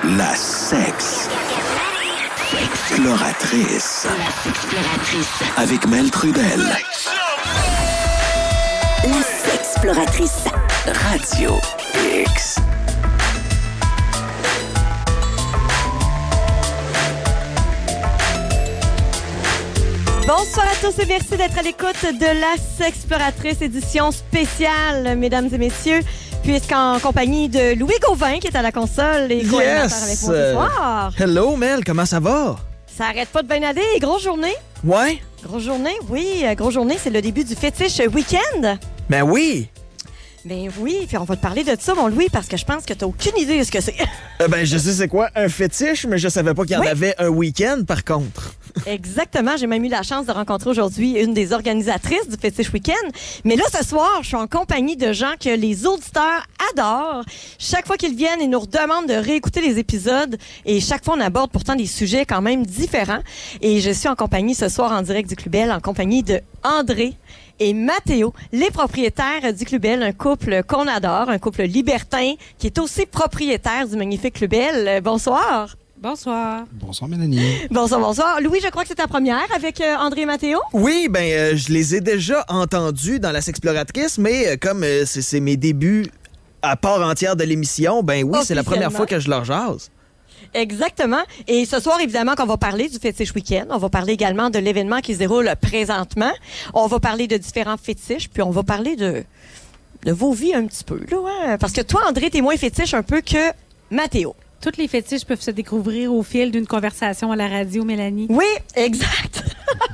La sexploratrice. Avec Mel Trudel. La sexploratrice. Radio X. Bonsoir à tous et merci d'être à l'écoute de la Sexploratrice, édition spéciale, mesdames et messieurs, puisqu'en compagnie de Louis Gauvin, qui est à la console et co-animateur avec moi ce soir. Hello, Mel, comment ça va? Ça arrête pas de bien aller. Grosse journée. Ouais? Grosse journée, oui. Grosse journée, c'est le début du fétiche week-end. Ben oui! Ben oui, puis on va te parler de ça, mon Louis, parce que je pense que t'as aucune idée de ce que c'est. Ben, je sais c'est quoi, un fétiche, mais je savais pas qu'il y en avait un week-end, par contre. Exactement. J'ai même eu la chance de rencontrer aujourd'hui une des organisatrices du Fétiche Week-end. Mais là, ce soir, je suis en compagnie de gens que les auditeurs adorent. Chaque fois qu'ils viennent, ils nous redemandent de réécouter les épisodes. Et chaque fois, on aborde pourtant des sujets quand même différents. Et je suis en compagnie ce soir en direct du Club Bell, en compagnie de André et Mathéo, les propriétaires du Club Bell, un couple qu'on adore, un couple libertin qui est aussi propriétaire du magnifique Club Bell. Bonsoir. Bonsoir. Bonsoir, Mélanie. Bonsoir, bonsoir. Louis, je crois que c'est ta première avec André et Mathéo. Oui, ben, je les ai déjà entendus dans la Sexploratrice, mais comme c'est mes débuts à part entière de l'émission, ben oui, c'est la première fois que je leur jase. Exactement. Et ce soir, évidemment, qu'on va parler du Fétiche Week-end. On va parler également de l'événement qui se déroule présentement. On va parler de différents fétiches, puis on va parler de vos vies un petit peu, là, hein? Parce que toi, André, t'es moins fétiche un peu que Mathéo. Toutes les fétiches peuvent se découvrir au fil d'une conversation à la radio, Mélanie. Oui, exact.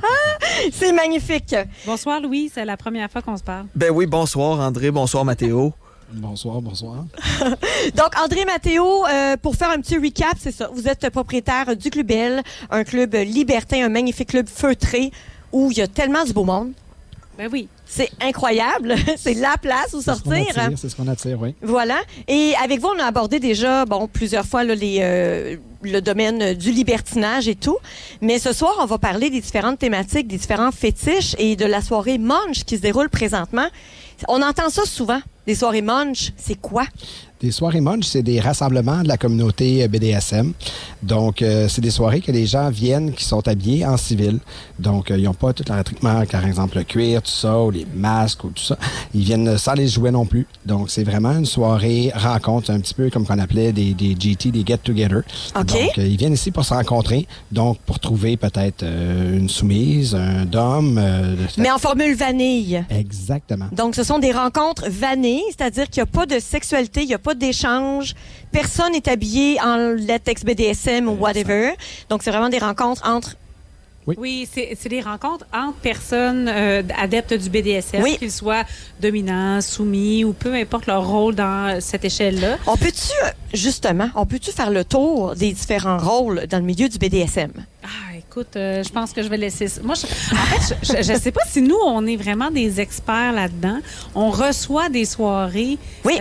C'est magnifique. Bonsoir, Louis. C'est la première fois qu'on se parle. Ben oui, bonsoir, André. Bonsoir, Mathéo. Bonsoir, bonsoir. Donc, André et Mathéo, pour faire un petit recap, c'est ça. Vous êtes propriétaire du Club Bell, un club libertin, un magnifique club feutré où il y a tellement du beau monde. Ben oui. C'est incroyable. C'est la place où sortir. C'est ce qu'on attire, oui. Voilà. Et avec vous, on a abordé déjà, plusieurs fois là, le domaine du libertinage et tout. Mais ce soir, on va parler des différentes thématiques, des différents fétiches et de la soirée Munch qui se déroule présentement. On entend ça souvent. Des soirées Munch, c'est quoi? Des soirées Munch, c'est des rassemblements de la communauté BDSM. Donc, c'est des soirées que les gens viennent qui sont habillés en civil. Donc, ils n'ont pas tout le traitement, par exemple le cuir, tout ça, ou les masques, ou tout ça. Ils viennent sans les jouets non plus. Donc, c'est vraiment une soirée rencontre, un petit peu comme qu'on appelait des GT, des get-together. OK. Donc, ils viennent ici pour se rencontrer, donc pour trouver peut-être une soumise, un dom. Mais en formule vanille. Exactement. Donc, ce sont des rencontres vanille, c'est-à-dire qu'il n'y a pas de sexualité, il n'y a pas d'échange. Personne n'est habillé en latex BDSM ou whatever. Donc, c'est vraiment des rencontres entre... Oui, c'est des rencontres entre personnes adeptes du BDSM, oui. Qu'ils soient dominants, soumis ou peu importe leur rôle dans cette échelle-là. On peut-tu faire le tour des différents rôles dans le milieu du BDSM? Ah, écoute, je pense que je vais laisser ça. Moi, je sais pas si nous, on est vraiment des experts là-dedans. On reçoit des soirées... Oui.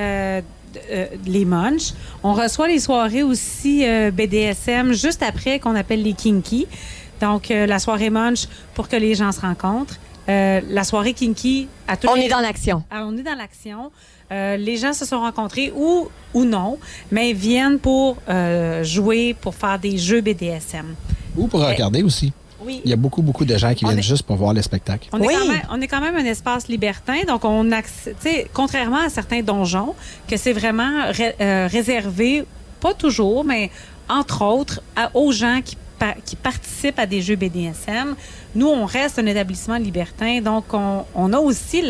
Les Munch. On reçoit les soirées aussi BDSM juste après qu'on appelle les Kinky. Donc, la soirée Munch pour que les gens se rencontrent. La soirée Kinky... On est dans l'action. On est dans l'action. Les gens se sont rencontrés ou non, mais viennent pour jouer, pour faire des jeux BDSM. Ou pour regarder aussi. Oui. Il y a beaucoup de gens qui viennent juste pour voir le spectacle. On est quand même un espace libertin, donc contrairement à certains donjons, que c'est vraiment réservé, pas toujours, mais entre autres, aux gens qui participent à des jeux BDSM. Nous, on reste un établissement libertin, donc on a aussi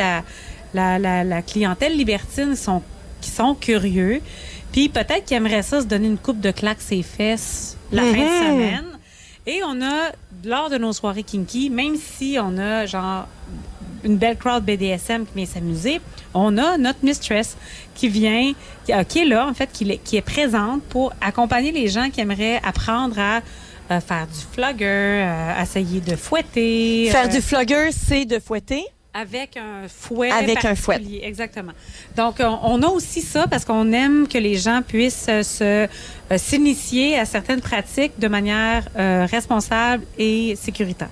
la clientèle libertine qui sont curieux, puis peut-être qu'ils aimeraient ça se donner une coupe de claques ses fesses la fin de semaine. Et on a, lors de nos soirées kinky, même si on a genre une belle crowd BDSM qui vient s'amuser, on a notre mistress qui est là, en fait, qui est présente pour accompagner les gens qui aimeraient apprendre à faire du flogger, essayer de fouetter. Faire du flogger, c'est de fouetter? Avec un fouet. Avec un fouet. Exactement. Donc, on a aussi ça parce qu'on aime que les gens puissent s'initier à certaines pratiques de manière responsable et sécuritaire.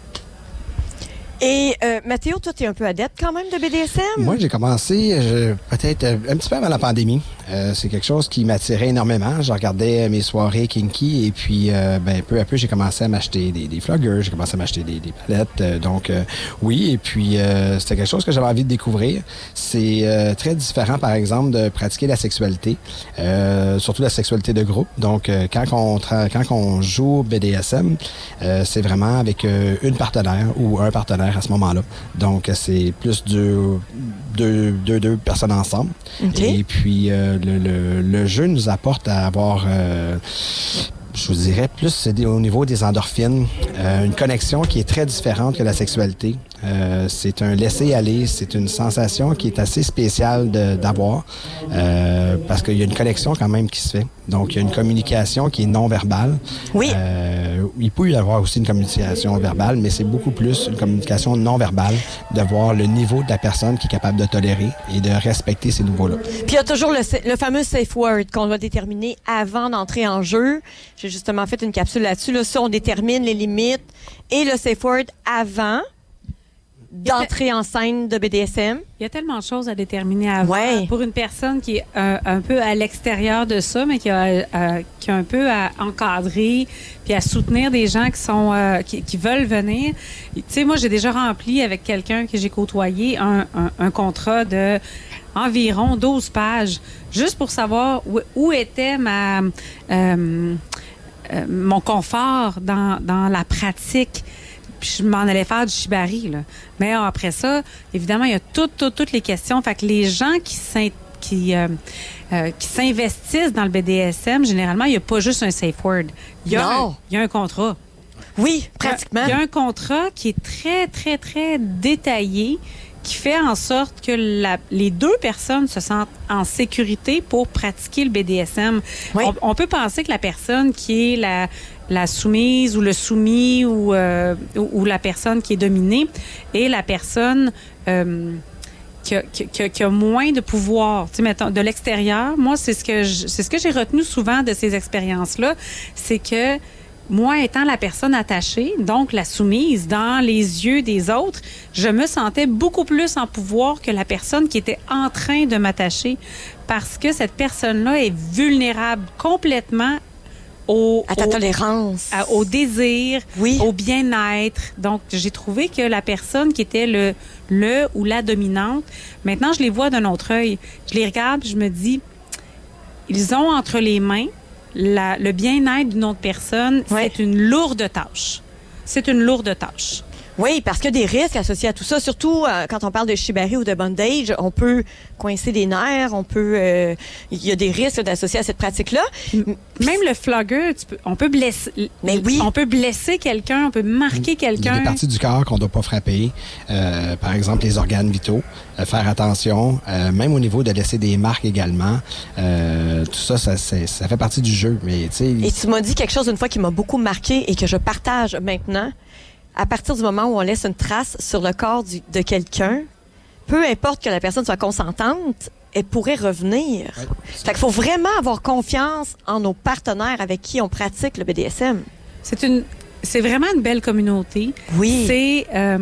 Et Mathéo, toi, tu es un peu adepte quand même de BDSM? Moi, j'ai commencé peut-être un petit peu avant la pandémie. C'est quelque chose qui m'attirait énormément. Je regardais mes soirées kinky et puis peu à peu, j'ai commencé à m'acheter des floggers, j'ai commencé à m'acheter des palettes. Oui, et puis c'était quelque chose que j'avais envie de découvrir. C'est très différent, par exemple, de pratiquer la sexualité, surtout la sexualité de groupe. Donc, quand on joue au BDSM, c'est vraiment avec une partenaire ou un partenaire à ce moment-là. Donc, c'est plus deux personnes ensemble. Okay. Et puis, le jeu nous apporte à avoir... je vous dirais plus c'est au niveau des endorphines, une connexion qui est très différente que la sexualité. C'est un laisser-aller, c'est une sensation qui est assez spéciale d'avoir parce qu'il y a une connexion quand même qui se fait. Donc, il y a une communication qui est non-verbale. Oui. Il peut y avoir aussi une communication verbale, mais c'est beaucoup plus une communication non-verbale de voir le niveau de la personne qui est capable de tolérer et de respecter ces niveaux-là. Puis, il y a toujours le fameux safe word qu'on doit déterminer avant d'entrer en jeu. J'ai justement fait une capsule là-dessus. Là, ça, on détermine les limites et le safe word avant d'entrer en scène de BDSM. Il y a tellement de choses à déterminer avant. Ouais. Pour une personne qui est un peu à l'extérieur de ça, mais qui a un peu à encadrer puis à soutenir des gens qui veulent venir. Tu sais, moi, j'ai déjà rempli avec quelqu'un que j'ai côtoyé un contrat de environ 12 pages, juste pour savoir où était mon confort dans la pratique. Puis je m'en allais faire du shibari, là. Mais après ça, évidemment, il y a toutes les questions. Fait que les gens qui s'investissent dans le BDSM, généralement, il n'y a pas juste un safe word. Il y a un contrat. Oui, pratiquement. Il y a un contrat qui est très, très, très détaillé, qui fait en sorte que les deux personnes se sentent en sécurité pour pratiquer le BDSM. Oui. On peut penser que la personne qui est la soumise ou le soumis ou la personne qui est dominée est la personne qui a moins de pouvoir. Tu sais, mettons, de l'extérieur, moi, c'est ce que j'ai retenu souvent de ces expériences-là, c'est que moi, étant la personne attachée, donc la soumise, dans les yeux des autres, je me sentais beaucoup plus en pouvoir que la personne qui était en train de m'attacher parce que cette personne-là est vulnérable complètement à ta tolérance, au désir, oui, au bien-être. Donc, j'ai trouvé que la personne qui était le ou la dominante, maintenant, je les vois d'un autre œil. Je les regarde, je me dis, ils ont entre les mains le bien-être d'une autre personne. Oui. C'est une lourde tâche. C'est une lourde tâche. Oui, parce qu'il y a des risques associés à tout ça. Surtout quand on parle de shibari ou de bondage, on peut coincer des nerfs, il y a des risques associés à cette pratique-là. Même le flogger, on peut blesser. Mais oui. On peut blesser quelqu'un, on peut marquer quelqu'un. Il y a des parties du corps qu'on ne doit pas frapper. Par exemple, les organes vitaux. Faire attention. Même au niveau de laisser des marques également. Tout ça fait partie du jeu. Mais, et tu m'as dit quelque chose une fois qui m'a beaucoup marqué et que je partage maintenant. À partir du moment où on laisse une trace sur le corps de quelqu'un, peu importe que la personne soit consentante, elle pourrait revenir. Ouais. Fait qu'il faut vraiment avoir confiance en nos partenaires avec qui on pratique le BDSM. C'est vraiment une belle communauté. Oui.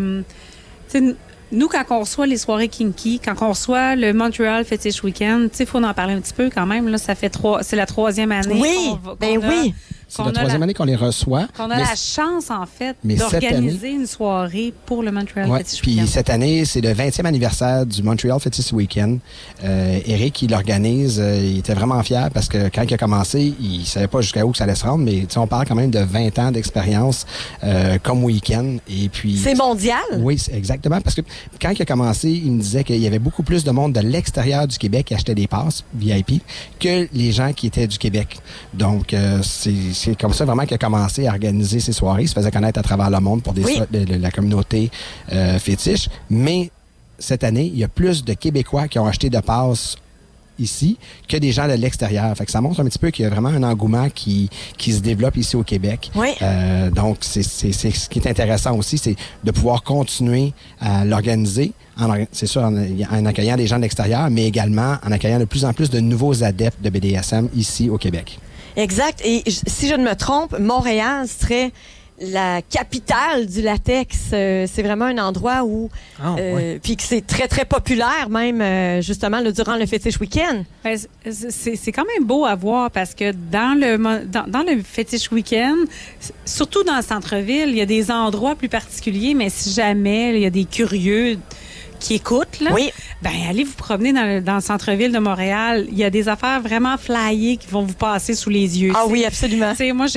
Nous, quand on reçoit les soirées kinky, quand on reçoit le Montreal Fetish Weekend, il faut en parler un petit peu quand même. Là, c'est la 3e année. Oui, oui. C'est la 3e année qu'on les reçoit. Qu'on a la chance, en fait, d'organiser une soirée pour le Montreal Fetish Weekend. Puis cette année, c'est le 20e anniversaire du Montreal Fetish Weekend. Eric, il l'organise. Il était vraiment fier parce que quand il a commencé, il savait pas jusqu'à où que ça allait se rendre, mais on parle quand même de 20 ans d'expérience comme week-end. Et puis, c'est mondial? Oui, exactement. Parce que quand il a commencé, il me disait qu'il y avait beaucoup plus de monde de l'extérieur du Québec qui achetait des passes VIP que les gens qui étaient du Québec. Donc, c'est comme ça vraiment qu'il a commencé à organiser ses soirées. Il se faisait connaître à travers le monde pour la communauté fétiche. Mais cette année, il y a plus de Québécois qui ont acheté de passes ici que des gens de l'extérieur. Fait que ça montre un petit peu qu'il y a vraiment un engouement qui se développe ici au Québec. Oui. Donc, c'est ce qui est intéressant aussi, c'est de pouvoir continuer à l'organiser, c'est sûr, en accueillant des gens de l'extérieur, mais également en accueillant de plus en plus de nouveaux adeptes de BDSM ici au Québec. Exact. Et si je ne me trompe, Montréal serait la capitale du latex. C'est vraiment un endroit où... Puis que c'est très, très populaire, même, justement, là, durant le Fétiche Week-end. C'est quand même beau à voir parce que dans le Fétiche Week-end, surtout dans le centre-ville, il y a des endroits plus particuliers, mais si jamais il y a des curieux qui écoutent, là, ben allez vous promener dans le centre-ville de Montréal. Il y a des affaires vraiment flyées qui vont vous passer sous les yeux. Ah oui, absolument. Moi,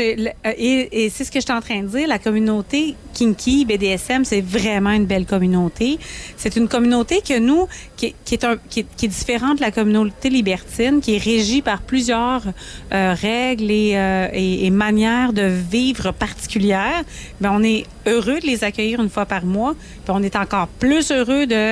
et c'est ce que je suis en train de dire, la communauté kinky, BDSM, c'est vraiment une belle communauté. C'est une communauté que nous, qui est différente de la communauté libertine, qui est régie par plusieurs règles et manières de vivre particulières. Ben, on est heureux de les accueillir une fois par mois, puis on est encore plus heureux de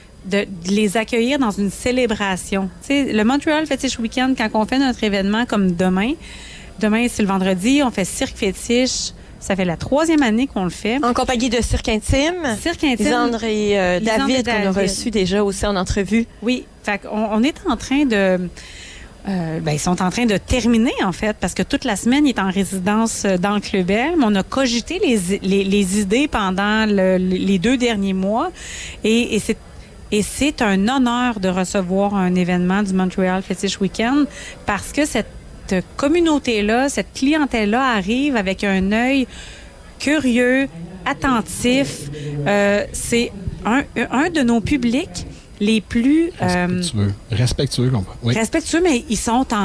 les accueillir dans une célébration. Tu sais, le Montreal Fetish Weekend, quand on fait notre événement comme demain, c'est le vendredi, on fait Cirque Fétiche. Ça fait la 3e année qu'on le fait. En compagnie de Cirque Intime. Cirque Intime. Lisandre et David, qu'on a reçus déjà aussi en entrevue. Oui. Fait qu'on est en train de... ils sont en train de terminer, en fait, parce que toute la semaine, il est en résidence dans le Club Bell. On a cogité les idées pendant les 2 derniers mois. Et c'est un honneur de recevoir un événement du Montreal Fetish Weekend parce que cette communauté-là, cette clientèle-là arrive avec un œil curieux, attentif. C'est un de nos publics les plus... Respectueux. Oui. Respectueux, mais ils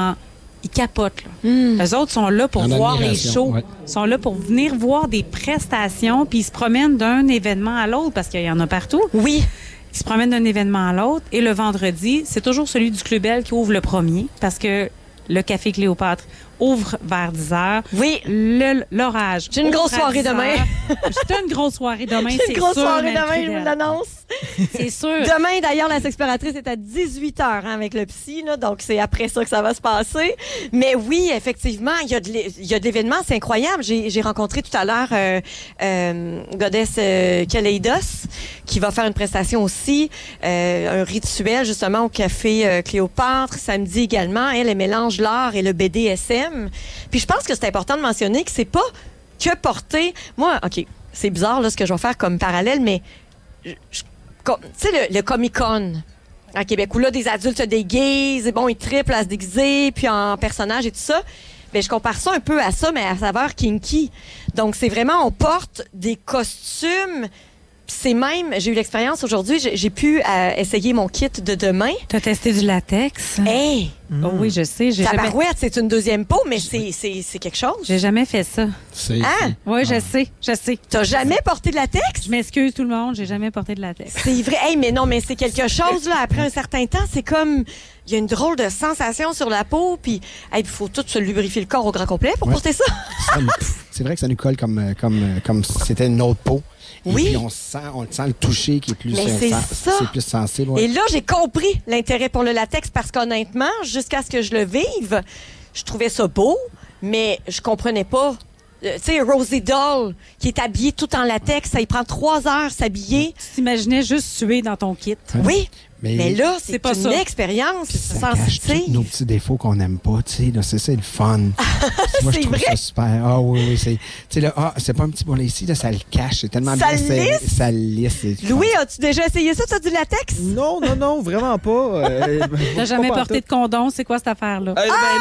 capotent. Là. Eux autres sont là pour voir les shows. Ils sont là pour venir voir des prestations, puis ils se promènent d'un événement à l'autre, parce qu'il y en a partout. Oui. Ils se promènent d'un événement à l'autre. Et le vendredi, c'est toujours celui du Club Bell qui ouvre le premier, parce que le Café Cléopâtre ouvre vers 10 heures. Oui. L'orage. J'ai une grosse soirée demain. J'ai une grosse soirée demain, c'est sûr. J'ai une grosse soirée demain, je vous l'annonce. C'est sûr. Demain, d'ailleurs, la Sexploratrice est à 18h avec le psy, là, donc c'est après ça que ça va se passer. Mais oui, effectivement, il y a de l'événement, c'est incroyable. J'ai rencontré tout à l'heure Goddess Kaleidos, qui va faire une prestation aussi, un rituel justement au Café Cléopâtre, samedi également. Elle mélange l'art et le BDSM. Puis je pense que c'est important de mentionner que c'est pas que porter... Moi, OK, c'est bizarre là, ce que je vais faire comme parallèle, mais... Tu sais, le Comic-Con à Québec, où là, des adultes se déguisent, et bon, ils triplent à se déguiser, puis en personnage et tout ça. Bien, je compare ça un peu à ça, mais à saveur kinky. Donc, c'est vraiment, on porte des costumes. C'est même, j'ai eu l'expérience aujourd'hui, j'ai pu essayer mon kit de demain. Tu as testé du latex? Hey! Oh oui, je sais. Tabarouette, c'est une deuxième peau, mais c'est quelque chose. J'ai jamais fait ça. Oui, je sais. T'as jamais porté de latex? Je m'excuse tout le monde, j'ai jamais porté de latex. C'est vrai. Hey, mais non, mais c'est quelque chose, là, après un certain temps, c'est comme... Il y a une drôle de sensation sur la peau, puis il faut tout se lubrifier le corps au grand complet pour porter ça. C'est vrai que ça nous colle comme si c'était une autre peau. Oui. Et puis on sent le toucher qui est plus, c'est plus sensible. Ouais. Et là, j'ai compris l'intérêt pour le latex parce qu'honnêtement, jusqu'à ce que je le vive, je trouvais ça beau, mais je comprenais pas. Tu sais, Rosie Doll, qui est habillée tout en latex, ça y prend 3 heures s'habiller. Tu t'imaginais juste suer dans ton kit. Oui. Mais là, c'est pas une expérience. Ça cache tous nos petits défauts qu'on n'aime pas. Tu sais, c'est le fun. Moi, je trouve ça super. Ah oui. Tu sais, là, c'est pas un petit bonnet ici, là, ça le cache. C'est tellement bien serré. Ça lisse. Louis, as-tu déjà essayé ça, du latex? Non, vraiment pas. T'as jamais porté de condom? C'est quoi cette affaire-là?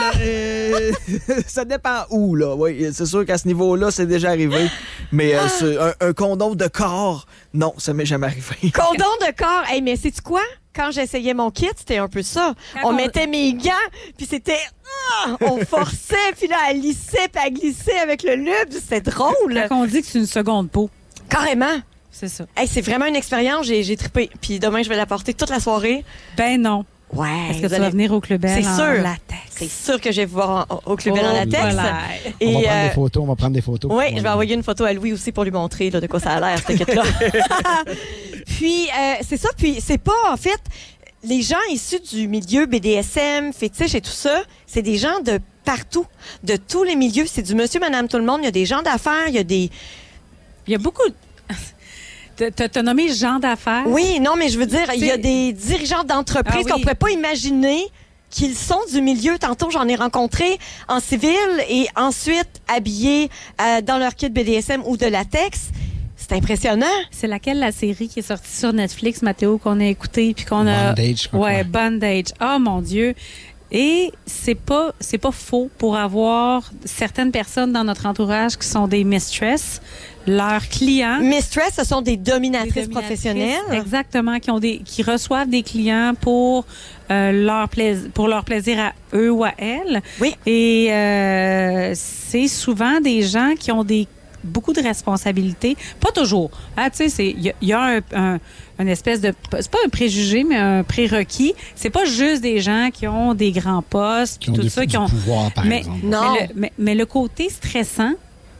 Ça dépend où, là. Oui, c'est sûr qu'à ce niveau-là, c'est déjà arrivé. Mais un condom de corps, non, ça m'est jamais arrivé. Condom de corps? Hey, mais sais-tu quoi? Quand j'essayais mon kit, c'était un peu ça. On mettait mes gants, puis c'était... on forçait, puis là, elle lissait, puis elle glissait avec le lube. C'était drôle. Quand on dit que c'est une seconde peau. Carrément. C'est ça. Hey, c'est vraiment une expérience. J'ai trippé. Puis demain, je vais la porter toute la soirée. Ben non. Ouais. Est-ce que tu vas venir au Club Bell en latex? C'est sûr que je vais vous voir au Club Bell en latex. Voilà. Et on va prendre des photos. Oui, je vais envoyer une photo à Louis aussi pour lui montrer là, de quoi ça a l'air, cette kit-là. Puis, c'est ça. Puis, c'est pas, en fait, les gens issus du milieu BDSM, fétiche et tout ça, c'est des gens de partout, de tous les milieux. C'est du monsieur, madame, tout le monde. Il y a des gens d'affaires, il y a beaucoup... T'as nommé gens d'affaires? Oui, non, mais je veux dire, il y a des dirigeants d'entreprises qu'on ne pourrait pas imaginer qu'ils sont du milieu. Tantôt, j'en ai rencontré en civil et ensuite habillés dans leur kit BDSM ou de latex. C'est impressionnant. C'est laquelle la série qui est sortie sur Netflix, Mathéo, qu'on a écouté puis qu'on a... Bondage, je crois. Ouais, Bondage. Oh mon Dieu. Et c'est pas faux pour avoir certaines personnes dans notre entourage qui sont des mistress, leurs clients. Mistress, ce sont des dominatrices professionnelles. Exactement, qui reçoivent des clients pour leur plaisir à eux ou à elles. Oui. Et c'est souvent des gens qui ont beaucoup de responsabilités. Pas toujours. Ah, tu sais, il y a une espèce de... C'est pas un préjugé, mais un prérequis. C'est pas juste des gens qui ont des grands postes, Qui ont tout du ça, qui ont... pouvoir, par exemple. Non. Mais le côté stressant,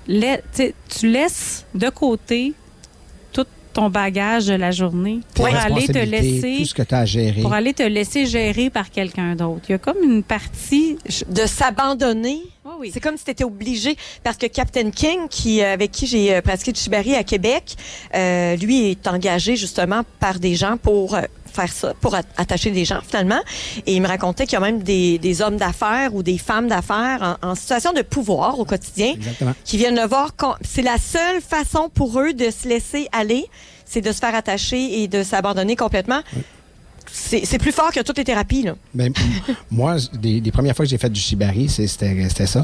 tu laisses de côté tout ton bagage de la journée Tes pour aller te responsabilités, laisser... tout ce que tu as à gérer. Pour aller te laisser gérer par quelqu'un d'autre. Il y a comme une partie... De s'abandonner. Oh oui. C'est comme si tu étais obligé. Parce que Captain King, avec qui j'ai pratiqué du shibari à Québec, lui est engagé justement par des gens pour faire ça, pour attacher des gens finalement. Et il me racontait qu'il y a même des hommes d'affaires ou des femmes d'affaires en situation de pouvoir au quotidien. Exactement. Qui viennent le voir. C'est la seule façon pour eux de se laisser aller, c'est de se faire attacher et de s'abandonner complètement. Oui. C'est plus fort que toutes les thérapies, là. Ben, moi, des premières fois que j'ai fait du shibari, c'était ça.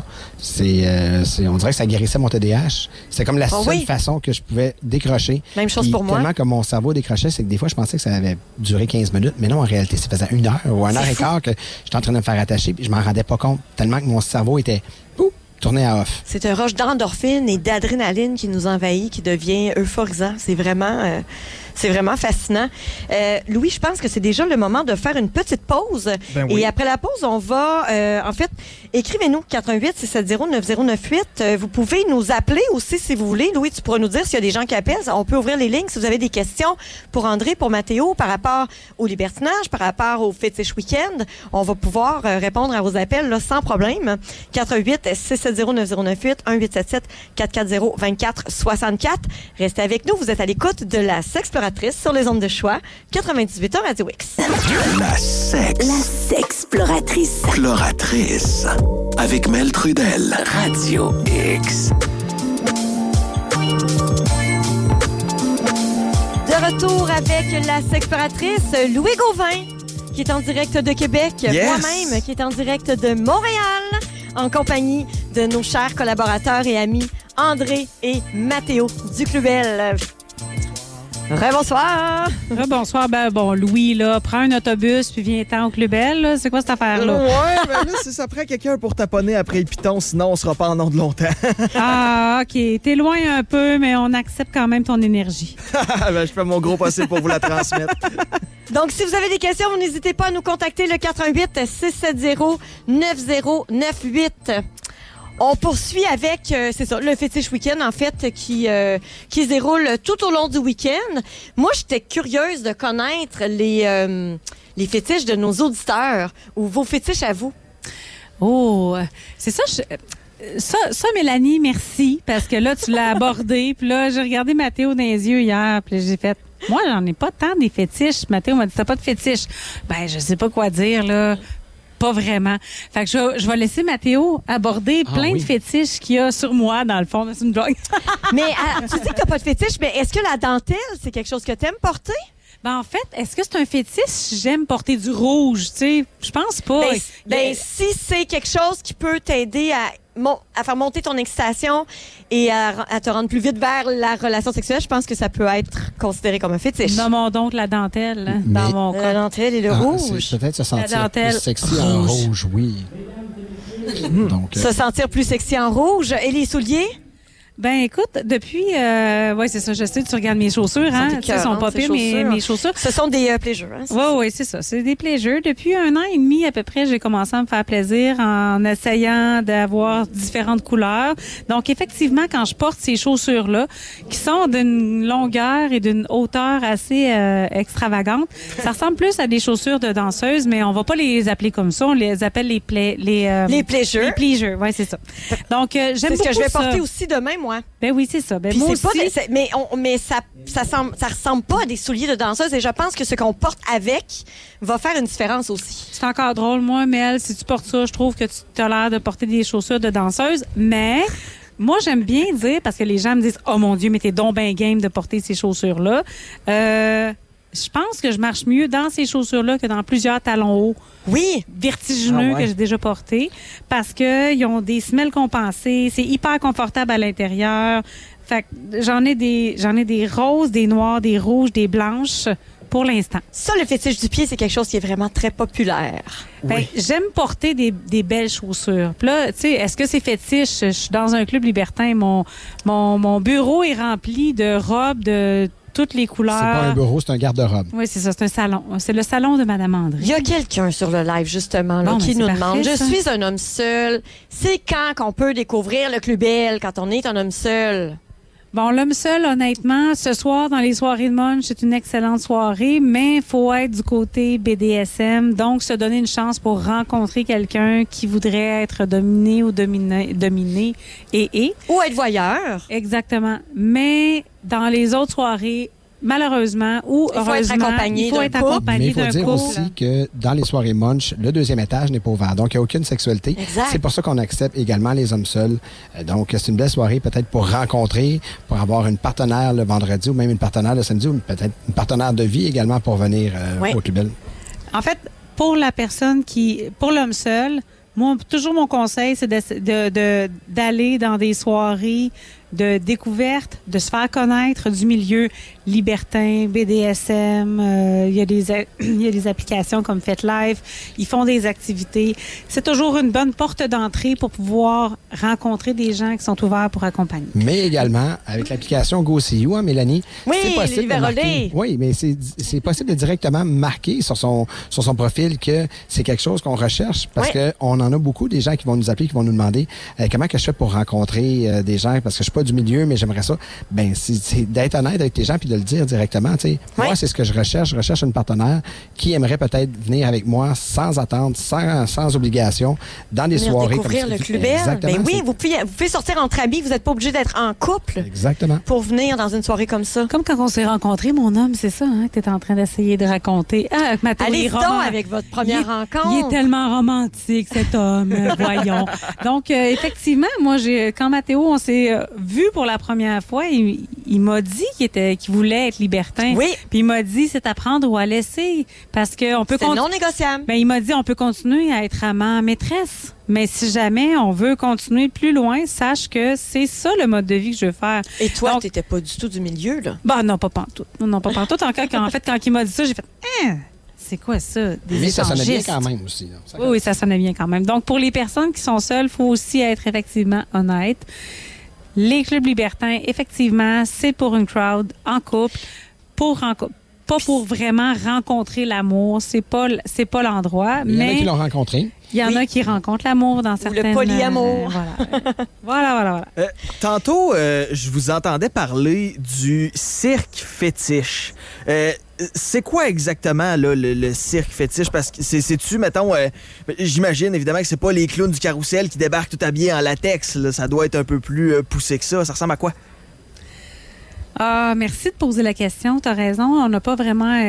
On dirait que ça guérissait mon TDAH. C'était comme la seule façon que je pouvais décrocher. Même chose pour moi. Tellement que mon cerveau décrochait, c'est que des fois, je pensais que ça avait duré 15 minutes. Mais non, en réalité, ça faisait 1 heure ou 1 heure et quart que j'étais en train de me faire attacher. Puis je m'en rendais pas compte. Tellement que mon cerveau était tourné à off. C'est un rush d'endorphine et d'adrénaline qui nous envahit, qui devient euphorisant. C'est vraiment fascinant. Louis, je pense que c'est déjà le moment de faire une petite pause. Ben oui. Et après la pause, on va... en fait, écrivez-nous 88-670-9098. Vous pouvez nous appeler aussi si vous voulez. Louis, tu pourras nous dire s'il y a des gens qui appellent. On peut ouvrir les lignes si vous avez des questions pour André, pour Mathéo, par rapport au libertinage, par rapport au fétiche week-end. On va pouvoir répondre à vos appels là, sans problème. 88-670-9098, 1-877-440-2464. Restez avec nous. Vous êtes à l'écoute de la Sexploratrice sur les ondes de choix. 98 ans Radio X. La Sexploratrice. Exploratrice. Avec Mel Trudel. Radio X. De retour avec la Sexploratrice Louis Gauvin, qui est en direct de Québec. Yes. Moi-même, qui est en direct de Montréal, en compagnie de nos chers collaborateurs et amis André et Mathéo Duclubel. Rebonsoir. Rebonsoir. Louis, là, prends un autobus puis viens-t'en au Club Bell, là. C'est quoi cette affaire-là? Ouais, ben là, ça prend quelqu'un pour taponner après le piton, sinon on sera pas en onde longtemps. Ah, OK. T'es loin un peu, mais on accepte quand même ton énergie. Ben, je fais mon gros possible pour vous la transmettre. Donc, si vous avez des questions, vous n'hésitez pas à nous contacter le 418-670-9098. On poursuit avec, c'est ça, le fétiche week-end, en fait, qui se déroule tout au long du week-end. Moi, j'étais curieuse de connaître les fétiches de nos auditeurs ou vos fétiches à vous. Oh, c'est ça, ça, Mélanie, merci, parce que là, tu l'as abordé. Puis là, j'ai regardé Mathéo dans les yeux hier, puis j'ai fait... Moi, j'en ai pas tant des fétiches. Mathéo m'a dit, t'as pas de fétiche. Ben, je sais pas quoi dire, là. Pas vraiment. Fait que je vais laisser Mathéo aborder plein de fétiches qu'il y a sur moi, dans le fond. C'est une blague. Mais tu dis que t'as pas de fétiche, mais est-ce que la dentelle, c'est quelque chose que t'aimes porter? Ben, en fait, est-ce que c'est un fétiche? J'aime porter du rouge, tu sais. Je pense pas. Si c'est quelque chose qui peut t'aider à faire monter ton excitation et à te rendre plus vite vers la relation sexuelle, je pense que ça peut être considéré comme un fétiche. Nommons donc la dentelle, hein, dans mon cas. La dentelle et le rouge. Peut-être se sentir plus sexy en rouge, oui. Donc, se sentir plus sexy en rouge. Et les souliers? Ben écoute, depuis c'est ça, je sais, tu regardes mes chaussures, hein, tu sais, sont pas pires mes chaussures. Ce sont des pleasures, hein. Oui, c'est ça, c'est des pleasures. Depuis 1 an et demi à peu près, j'ai commencé à me faire plaisir en essayant d'avoir différentes couleurs. Donc effectivement, quand je porte ces chaussures-là, qui sont d'une longueur et d'une hauteur assez extravagante, ça ressemble plus à des chaussures de danseuse, mais on va pas les appeler comme ça, on les appelle les pleasures. Les pleasures. Les pleasures, oui, c'est ça. Donc j'aime beaucoup ça. C'est ce que je vais porter aussi demain, moi, moi. Ben oui, c'est ça. Ben Puis moi c'est pas aussi. mais ça ressemble pas à des souliers de danseuse et je pense que ce qu'on porte avec va faire une différence aussi. C'est encore drôle, moi, Mel, si tu portes ça, je trouve que tu as l'air de porter des chaussures de danseuse, mais moi, j'aime bien dire, parce que les gens me disent « Oh mon Dieu, mais t'es donc ben game de porter ces chaussures-là. » Je pense que je marche mieux dans ces chaussures-là que dans plusieurs talons hauts Oui. vertigineux Ah ouais. que j'ai déjà portés parce qu'ils ont des semelles compensées, c'est hyper confortable à l'intérieur. Fait que j'en ai des roses, des noirs, des rouges, des blanches pour l'instant. Ça, le fétiche du pied, c'est quelque chose qui est vraiment très populaire. Ben, j'aime porter des belles chaussures. Puis là, tu sais, est-ce que c'est fétiche? Je suis dans un club libertin. Mon bureau est rempli de robes de toutes les couleurs. C'est pas un bureau, c'est un garde-robe. Oui, c'est ça, c'est un salon. C'est le salon de Madame André. Il y a quelqu'un sur le live, justement, là, Bon, qui ben, nous c'est demande, parfait, je ça. suis un homme seul. C'est quand qu'on peut découvrir le Club Bell, quand on est un homme seul? Bon, l'homme seul, honnêtement, ce soir, dans les soirées de Munch, c'est une excellente soirée, mais il faut être du côté BDSM, donc se donner une chance pour rencontrer quelqu'un qui voudrait être dominé ou dominé et. Ou être voyeur. Exactement. Mais dans les autres soirées, malheureusement ou Il faut être heureusement, accompagné il faut d'un être couple. Mais accompagné il faut d'un dire couple. aussi que dans les soirées Munch, le deuxième étage n'est pas ouvert. Donc, il n'y a aucune sexualité. Exact. C'est pour ça qu'on accepte également les hommes seuls. Donc, c'est une belle soirée peut-être pour rencontrer, pour avoir une partenaire le vendredi ou même une partenaire le samedi ou peut-être une partenaire de vie également pour venir Oui. au Club Bell. En fait, pour l'homme seul, moi, toujours mon conseil, c'est d'aller dans des soirées de découverte, de se faire connaître du milieu libertin, BDSM. Il y a des applications comme FetLife. Ils font des activités. C'est toujours une bonne porte d'entrée pour pouvoir rencontrer des gens qui sont ouverts pour accompagner. Mais également, avec l'application GoSeeYou, hein, Mélanie, Oui, c'est possible les de marquer. vérolés. Oui, mais c'est possible de directement marquer sur son profil que c'est quelque chose qu'on recherche parce Oui. que on en a beaucoup des gens qui vont nous appeler, qui vont nous demander comment que je fais pour rencontrer des gens parce que je suis pas du milieu, mais j'aimerais ça. Ben, c'est d'être honnête avec tes gens puis de le dire directement. Tu sais, Oui. moi, c'est ce que je recherche. Je recherche une partenaire qui aimerait peut-être venir avec moi sans attente, sans obligation, dans des Venir soirées découvrir comme le ça. Club Bell. Exactement. Ben oui, c'est- vous pouvez sortir entre amis. Vous n'êtes pas obligé d'être en couple Exactement. pour venir dans une soirée comme ça. Comme quand on s'est rencontrés, mon homme, c'est ça, hein, que tu es en train d'essayer de raconter. Ah, Mathéo, il est Allez-y donc roman- avec votre première rencontre. Il est tellement romantique, cet homme. Voyons. Donc, effectivement, moi, quand Mathéo, on s'est vu pour la première fois, il m'a dit qu'il voulait être libertin. Oui. Puis il m'a dit, c'est à prendre ou à laisser. Parce qu'on peut C'est non négociable. Ben, il m'a dit, on peut continuer à être amant, maîtresse. Mais si jamais on veut continuer plus loin, sache que c'est ça le mode de vie que je veux faire. Et toi, Donc- tu n'étais pas du tout du milieu, là. Ben, non, pas pantoute. Non, pas pantoute. En fait, quand il m'a dit ça, j'ai fait, c'est quoi ça? Des Mais ça sonnait bien échangistes. quand même aussi. Là. Ça- Oui, ça sonnait bien quand même. Donc, pour les personnes qui sont seules, il faut aussi être effectivement honnête. Les clubs libertins, effectivement, c'est pour une crowd en couple, pas pour vraiment rencontrer l'amour. C'est pas l'endroit, Il y en a mais qui l'ont rencontré. il y en Oui. a qui rencontrent l'amour dans certaines... polyamour. Voilà. Tantôt, je vous entendais parler du cirque fétiche. C'est quoi exactement là, le cirque fétiche? Parce que c'est-tu, mettons, j'imagine évidemment que c'est pas les clowns du carrousel qui débarquent tout habillés en latex. Là. Ça doit être un peu plus poussé que ça. Ça ressemble à quoi? Ah, merci de poser la question. Tu as raison. On n'a pas vraiment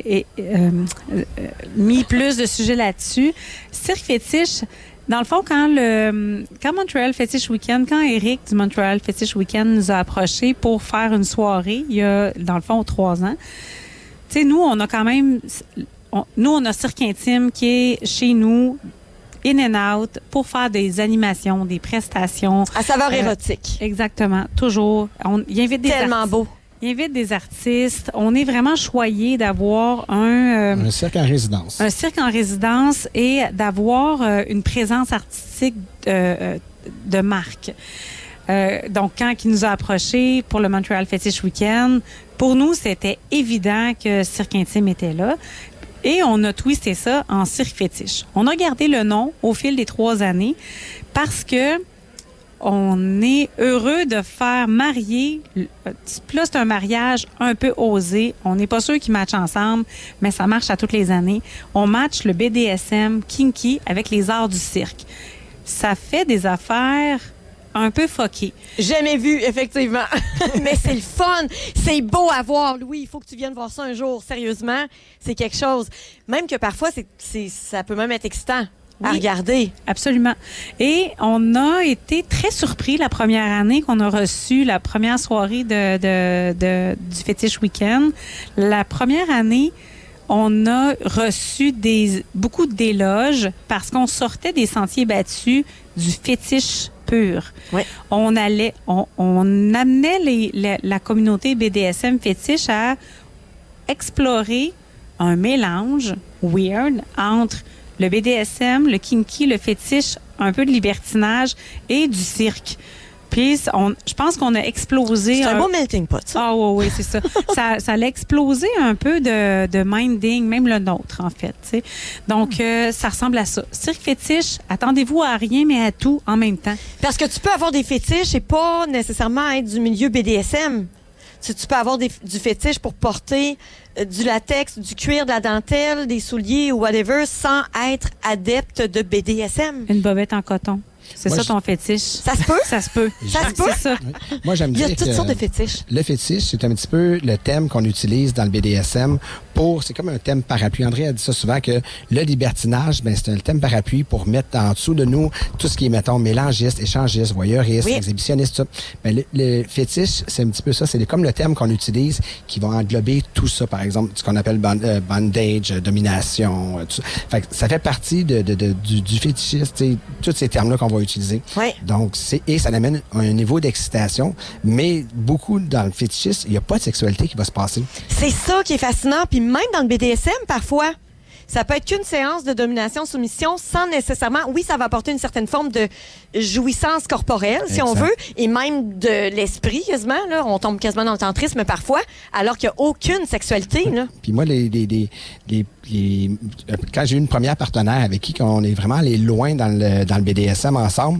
mis plus de sujets là-dessus. Cirque fétiche, dans le fond, quand Montreal Fetish Weekend, quand Eric du Montreal Fetish Weekend nous a approchés pour faire une soirée, il y a, dans le fond, 3 ans, tu sais, nous, on a quand même... on a Cirque Intime qui est chez nous, in and out, pour faire des animations, des prestations. À saveur érotique. Exactement, toujours. Il invite des Tellement artistes. beau. Il invite des artistes. On est vraiment choyés d'avoir un cirque en résidence. un cirque en résidence et d'avoir une présence artistique de marque. Donc, quand il nous a approchés pour le Montreal Fetish Weekend, pour nous, c'était évident que Cirque Intime était là. Et on a twisté ça en cirque fétiche. On a gardé le nom au fil des 3 années parce que on est heureux de faire marier. Là, c'est un mariage un peu osé. On n'est pas sûr qu'ils matchent ensemble, mais ça marche à toutes les années. On match le BDSM kinky avec les arts du cirque. Ça fait des affaires un peu fucké. Jamais vu, effectivement. Mais c'est le fun. C'est beau à voir, Louis. Il faut que tu viennes voir ça un jour. Sérieusement, c'est quelque chose. Même que parfois, ça peut même être excitant à regarder. Absolument. Et on a été très surpris la première année qu'on a reçu la première soirée du Fétiche Week-end. La première année, on a reçu beaucoup d'éloges parce qu'on sortait des sentiers battus du fétiche pur. Oui. On amenait la communauté BDSM fétiche à explorer un mélange weird entre le BDSM, le kinky, le fétiche, un peu de libertinage et du cirque. Puis, je pense qu'on a explosé... C'est un beau melting pot, ça. Ah oui, c'est ça. Ça l'a explosé un peu de minding, même le nôtre, en fait. T'sais. Donc, ça ressemble à ça. Cirque fétiche, attendez-vous à rien, mais à tout en même temps. Parce que tu peux avoir des fétiches et pas nécessairement être du milieu BDSM. Tu peux avoir du fétiche pour porter du latex, du cuir, de la dentelle, des souliers ou whatever, sans être adepte de BDSM. Une bobette en coton. C'est Moi, ça ton fétiche. Ça se peut? Ça se peut. Ça se peut? C'est ça. Oui. Moi, j'aime Il y a dire toutes que sortes de fétiches. le fétiche, c'est un petit peu le thème qu'on utilise dans le BDSM c'est comme un thème parapluie. André a dit ça souvent que le libertinage, c'est un thème parapluie pour mettre en dessous de nous tout ce qui est, mettons, mélangiste, échangiste, voyeuriste, exhibitionniste, tout ça. Le fétiche, c'est un petit peu ça. C'est comme le thème qu'on utilise qui va englober tout ça. Par exemple, ce qu'on appelle bondage, domination, tout ça. Fait que ça fait partie du fétichiste, tous ces termes-là qu'on va utiliser. Oui. Donc, et ça amène un niveau d'excitation, mais beaucoup dans le fétichisme, il n'y a pas de sexualité qui va se passer. C'est ça qui est fascinant. Puis même dans le BDSM, parfois, ça peut être qu'une séance de domination-soumission sans nécessairement... Oui, ça va apporter une certaine forme de jouissance corporelle, si on veut, et même de l'esprit, quasiment. Là. On tombe quasiment dans le tantrisme parfois, alors qu'il n'y a aucune sexualité. Là. Puis moi, quand j'ai eu une première partenaire avec qui on est vraiment allé loin dans le BDSM ensemble,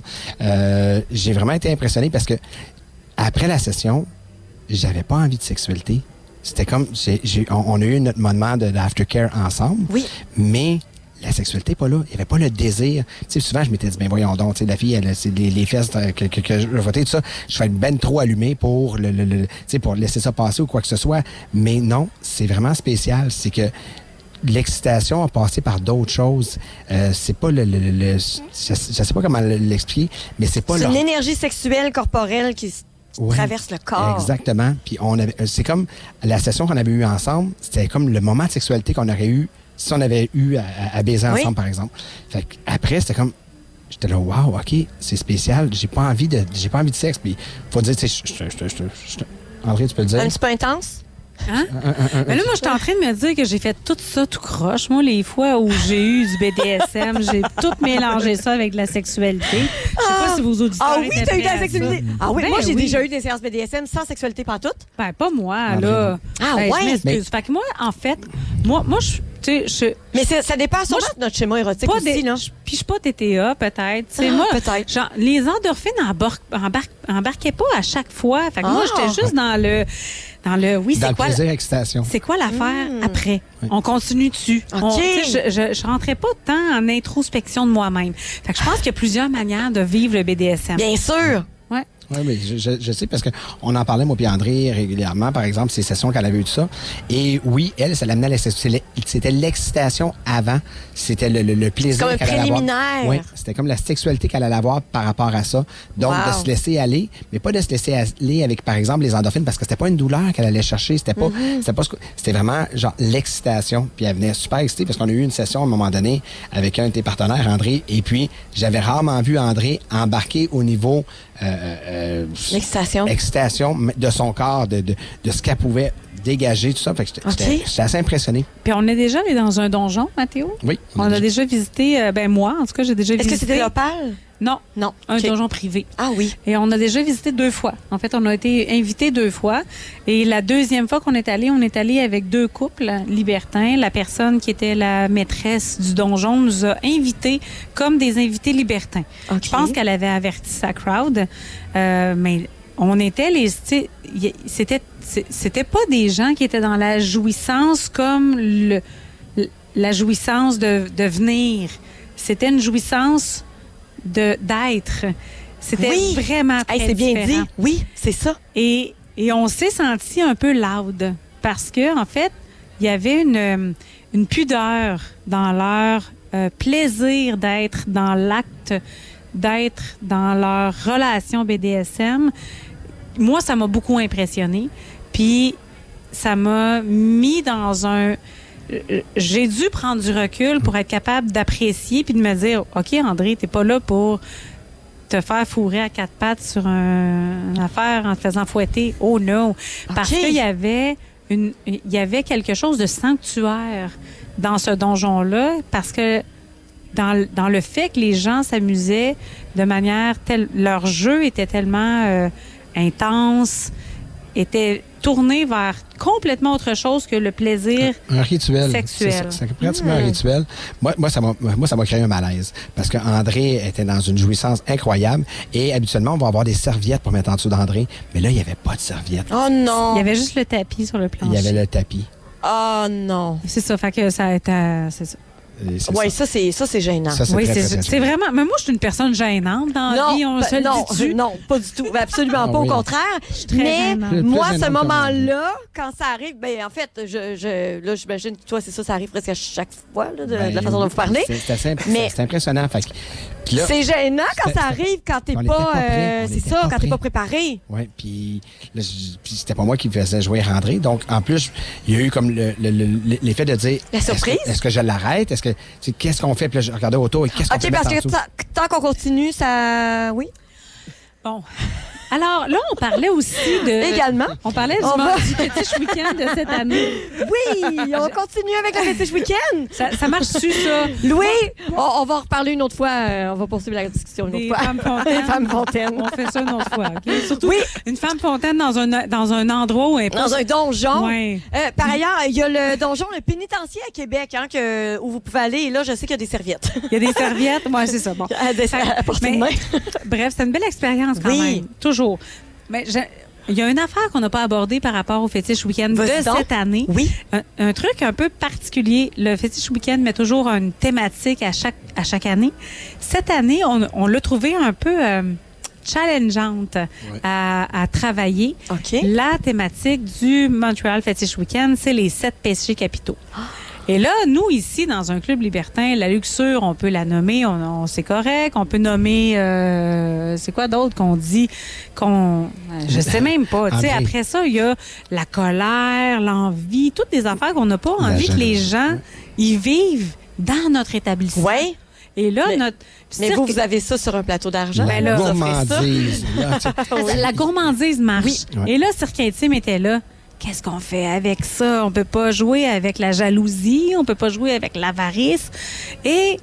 j'ai vraiment été impressionné parce que après la session, j'avais pas envie de sexualité. C'était comme, on a eu notre moment d'aftercare ensemble, oui. Mais la sexualité pas là. Il n'y avait pas le désir. Tu sais, souvent, je m'étais dit, voyons donc, la fille, elle, c'est les fesses que je votais, tout ça, je fais ben trop allumé pour pour laisser ça passer ou quoi que ce soit. Mais non, c'est vraiment spécial. C'est que l'excitation a passé par d'autres choses. C'est pas je sais pas comment l'expliquer, mais c'est pas... C'est une énergie sexuelle corporelle qui traverse le corps. Exactement. Puis c'est comme la session qu'on avait eue ensemble, c'était comme le moment de sexualité qu'on aurait eu si on avait eu à baiser ensemble, par exemple. Fait après, c'était comme... J'étais là, wow, OK, c'est spécial. J'ai pas envie de sexe. Puis, faut dire, tu sais, André, tu peux le dire? Un petit peu intense? Hein? Mais là, moi, j'étais en train de me dire que j'ai fait tout ça tout croche. Moi, les fois où j'ai eu du BDSM, j'ai tout mélangé ça avec de la sexualité. Je sais pas si vos auditeurs Ah oui, t'as eu de la sexualité? Ah oui, ben moi, j'ai oui. déjà eu des séances BDSM sans sexualité pantoute. Ben, pas moi, là. Ah Ben, ouais? je m'excuse. Fait que moi, en fait, moi, Mais ça dépend sûrement de notre schéma érotique pas aussi, là. Puis je suis pas TTA, peut-être. Tu sais, moi, peut-être. Genre, les endorphines embarquaient pas à chaque fois. Fait que moi, j'étais juste dans le oui, dans c'est le quoi plaisir, excitation. C'est quoi l'affaire après? Oui. On continue dessus. OK. Je rentrais pas tant en introspection de moi-même. Fait que je pense qu'il y a plusieurs manières de vivre le BDSM. Bien sûr. Ouais. Oui, mais je sais parce qu'on en parlait, moi et André, régulièrement, par exemple, ces sessions qu'elle avait eues de ça. Et oui, elle, ça l'amenait à l'excitation. C'était l'excitation avant. C'était le plaisir qu'elle allait avoir. Comme un préliminaire. Oui, c'était comme la sexualité qu'elle allait avoir par rapport à ça. Donc, de se laisser aller, mais pas de se laisser aller avec, par exemple, les endorphines, parce que c'était pas une douleur qu'elle allait chercher. C'était pas, c'était vraiment, genre, l'excitation. Puis elle venait super excitée parce qu'on a eu une session à un moment donné avec un de tes partenaires, André. Et puis, j'avais rarement vu André embarquer au niveau... L'excitation de son corps, de ce qu'elle pouvait dégager, tout ça. Fait que j'étais assez impressionné. Puis on est déjà allé dans un donjon, Mathéo? Oui. On a déjà visité, moi, en tout cas, j'ai déjà visité. Est-ce que c'était l'Opale? Non. Un donjon privé. Ah oui. Et on a déjà visité 2 fois. En fait, on a été invités 2 fois. Et la deuxième fois qu'on est allé, on est allé avec 2 couples libertins. La personne qui était la maîtresse du donjon nous a invités comme des invités libertins. Okay. Je pense qu'elle avait averti sa crowd. Mais on était c'était pas des gens qui étaient dans la jouissance comme la jouissance de venir. C'était une jouissance d'être. C'était vraiment très c'est bien différent. dit. Oui, c'est ça. Et on s'est senti un peu loud parce que en fait, il y avait une pudeur dans leur plaisir d'être dans l'acte, d'être dans leur relation BDSM. Moi, ça m'a beaucoup impressionnée. Puis, ça m'a mis dans un... J'ai dû prendre du recul pour être capable d'apprécier puis de me dire, OK, André, t'es pas là pour te faire fourrer à quatre pattes sur une affaire en te faisant fouetter. Oh no! Parce qu'il y avait quelque chose de sanctuaire dans ce donjon-là, parce que dans le fait que les gens s'amusaient de manière telle... Leur jeu était tellement intense, était tourné vers complètement autre chose que le plaisir un rituel sexuel. C'est pratiquement un rituel. Moi, ça m'a créé un malaise parce qu'André était dans une jouissance incroyable et habituellement, on va avoir des serviettes pour mettre en dessous d'André, mais là, il n'y avait pas de serviettes. Oh non! Il y avait juste le tapis sur le plancher. Il y avait le tapis. Oh non! C'est ça, fait que ça a été... C'est ça. Oui, ça, c'est gênant. Ça, c'est Oui, très, très, très c'est vraiment... Mais moi, je suis une personne gênante dans la vie, on se le dit-tu? Non, pas du tout. Absolument pas, au contraire. très Mais gênante. moi, Plus ce gênante moment-là, quand ça arrive, ben en fait, là, j'imagine que toi, c'est ça arrive presque à chaque fois, là, de la façon dont vous parlez. C'est impressionnant. Fait que là, c'est gênant quand ça arrive, quand t'es pas... c'est ça, quand t'es pas préparé. Oui, puis c'était pas moi qui faisais jouer André. Donc, en plus, il y a eu comme l'effet de dire... La surprise? Est-ce que je l'arrête? Qu'est-ce qu'on fait? Puis là, je regardais autour et qu'est-ce qu'on fait? OK, parce que tant qu'on continue, ça... Oui? Bon. Alors, là, on parlait aussi de... Également. On parlait du Fétiche Week-end de cette année. Oui, on continue avec le Fétiche Week-end. Ça marche-tu, ça? Louis, on va en reparler une autre fois. On va poursuivre la discussion une autre fois. Femmes fontaines. Les femmes fontaines. On fait ça une autre fois, OK? Surtout une femme fontaine dans un endroit où elle est pas... Dans un donjon. Ouais. Par ailleurs, il y a le donjon, le pénitencier à Québec, où vous pouvez aller. Et là, je sais qu'il y a des serviettes. Il y a des serviettes. Moi, c'est ça. Bon. À portée de main. Bref, c'est une belle expérience quand même. Toujours. Mais il y a une affaire qu'on n'a pas abordée par rapport au Fétiche Week-end de cette année. Oui. Un truc un peu particulier. Le Fétiche Week-end met toujours une thématique à chaque année. Cette année, on l'a trouvé un peu challengeante à travailler. OK. La thématique du Montreal Fétiche Week-end, c'est les 7 péchés capitaux. Et là, nous, ici, dans un club libertin, la luxure, on peut la nommer, c'est correct. On peut nommer, c'est quoi d'autre qu'on dit? Je sais même pas. Tu sais, après ça, il y a la colère, l'envie, toutes des affaires qu'on n'a pas envie que les gens y vivent dans notre établissement. Oui. Et là, Mais vous avez ça sur un plateau d'argent. La gourmandise. La gourmandise marche. Oui. Et là, Cirque Intime était là. Qu'est-ce qu'on fait avec ça? On peut pas jouer avec la jalousie, on peut pas jouer avec l'avarice. Et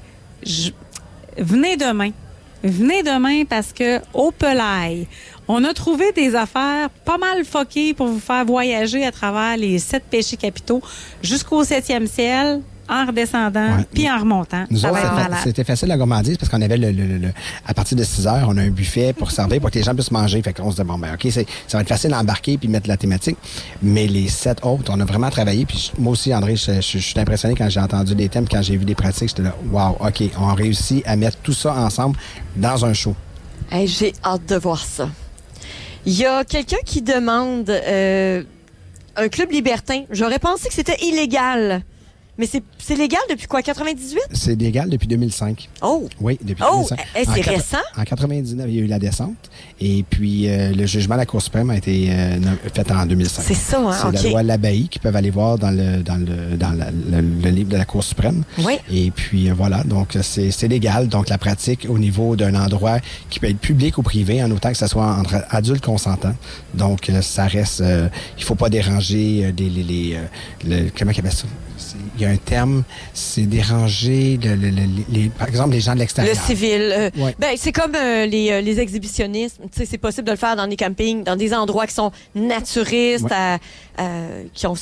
venez demain. Venez demain parce que au Pelaye, on a trouvé des affaires pas mal fuckées pour vous faire voyager à travers les 7 péchés capitaux jusqu'au 7e ciel, en redescendant, puis en remontant. Nous ça autres, va être malade. c'était facile la gourmandise parce qu'on avait à partir de 6 heures, on a un buffet pour servir, pour que les gens puissent manger. Fait qu'on se dit, bon, ben, OK, ça va être facile d'embarquer puis mettre la thématique. Mais les 7 autres, on a vraiment travaillé. Puis moi aussi, André, je suis impressionné quand j'ai entendu des thèmes, quand j'ai vu des pratiques. J'étais là, wow, OK, on a réussi à mettre tout ça ensemble dans un show. Hey, j'ai hâte de voir ça. Il y a quelqu'un qui demande un club libertin. J'aurais pensé que c'était illégal. Mais c'est légal depuis quoi, 98? C'est légal depuis 2005. Oh! Oui, depuis 2005. C'est récent? En 99, il y a eu la descente. Et puis, le jugement de la Cour suprême a été fait en 2005. C'est ça, hein? C'est la loi Labailly qu'ils peuvent aller voir dans le livre de la Cour suprême. Oui. Et puis, voilà. Donc, c'est légal. Donc, la pratique au niveau d'un endroit qui peut être public ou privé, en autant que ce soit entre adultes consentants. Donc, ça reste... il faut pas déranger comment ils appellent ça? Il y a un terme, c'est déranger, par exemple, les gens de l'extérieur. Le civil. Ouais. Ben, c'est comme les exhibitionnistes. Tu sais, c'est possible de le faire dans des campings, dans des endroits qui sont naturistes, qui ont cette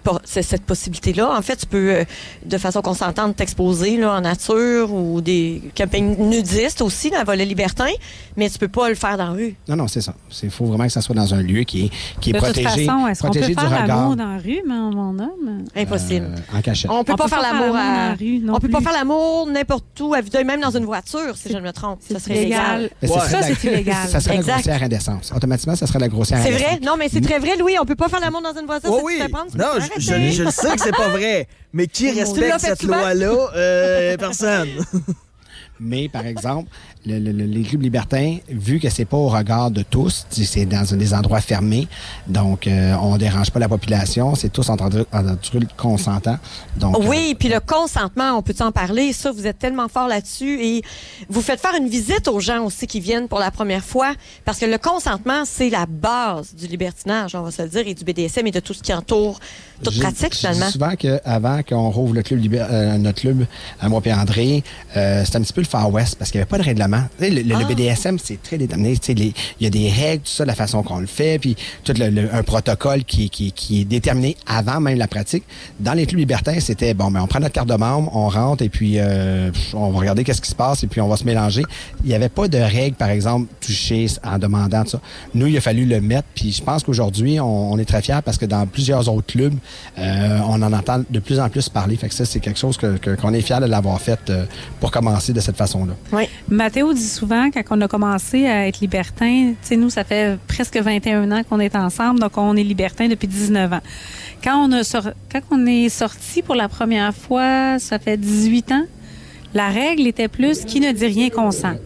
cette possibilité-là. En fait, tu peux, de façon consentante, t'exposer là, en nature ou des campagnes nudistes aussi, la volet libertin, mais tu peux pas le faire dans la rue. Non, c'est ça. Il faut vraiment que ça soit dans un lieu qui est de protégé. De toute façon, est-ce qu'on peut faire regard. l'amour dans la rue, mon homme? Impossible. En cachette. On peut pas faire l'amour dans la rue non On peut pas plus. faire l'amour n'importe où, à vue d'œil, même dans une voiture, si je ne me trompe. Ça serait illégal. Mais Ça, serait c'est illégal. Ça serait Exact. la grossière indécence. Automatiquement, ça serait la grossière C'est indécence. vrai? Non, mais c'est très vrai, Louis. On peut pas faire l'amour dans une voiture. Oh ça oui. te fait prendre, tu peux Non, te je arrêter. le sais que c'est pas vrai. Mais qui l'as respecte fait cette souvent? loi-là? Personne. Mais, par exemple, les clubs libertins, vu que c'est pas au regard de tous, c'est dans des endroits fermés, donc on dérange pas la population, c'est tous en adulte consentants. Donc, Oui, puis le consentement, on peut en parler? Ça, vous êtes tellement fort là-dessus. Et vous faites faire une visite aux gens aussi qui viennent pour la première fois, parce que le consentement, c'est la base du libertinage, on va se le dire, et du BDSM et de tout ce qui entoure toute pratique, finalement. Je dis souvent qu'avant qu'on rouvre le club notre club, à moi et André, c'était un petit peu le Far West, parce qu'il n'y avait pas de règlement. Le BDSM, c'est très déterminé. Il y a des règles, tout ça, la façon qu'on le fait, puis tout un protocole qui est déterminé avant même la pratique. Dans les clubs libertins, c'était, bon, on prend notre carte de membre, on rentre, et puis on va regarder qu'est-ce qui se passe, et puis on va se mélanger. Il n'y avait pas de règles, par exemple, toucher en demandant tout ça. Nous, il a fallu le mettre, puis je pense qu'aujourd'hui, on est très fiers, parce que dans plusieurs autres clubs, on en entend de plus en plus parler. Fait que ça, c'est quelque chose qu'on est fiers de l'avoir fait pour commencer de cette façon-là. Oui. Mathéo dit souvent, quand on a commencé à être libertin, tu sais, nous, ça fait presque 21 ans qu'on est ensemble, donc on est libertin depuis 19 ans. Quand on est sorti pour la première fois, ça fait 18 ans, la règle était plus qui ne dit rien consent.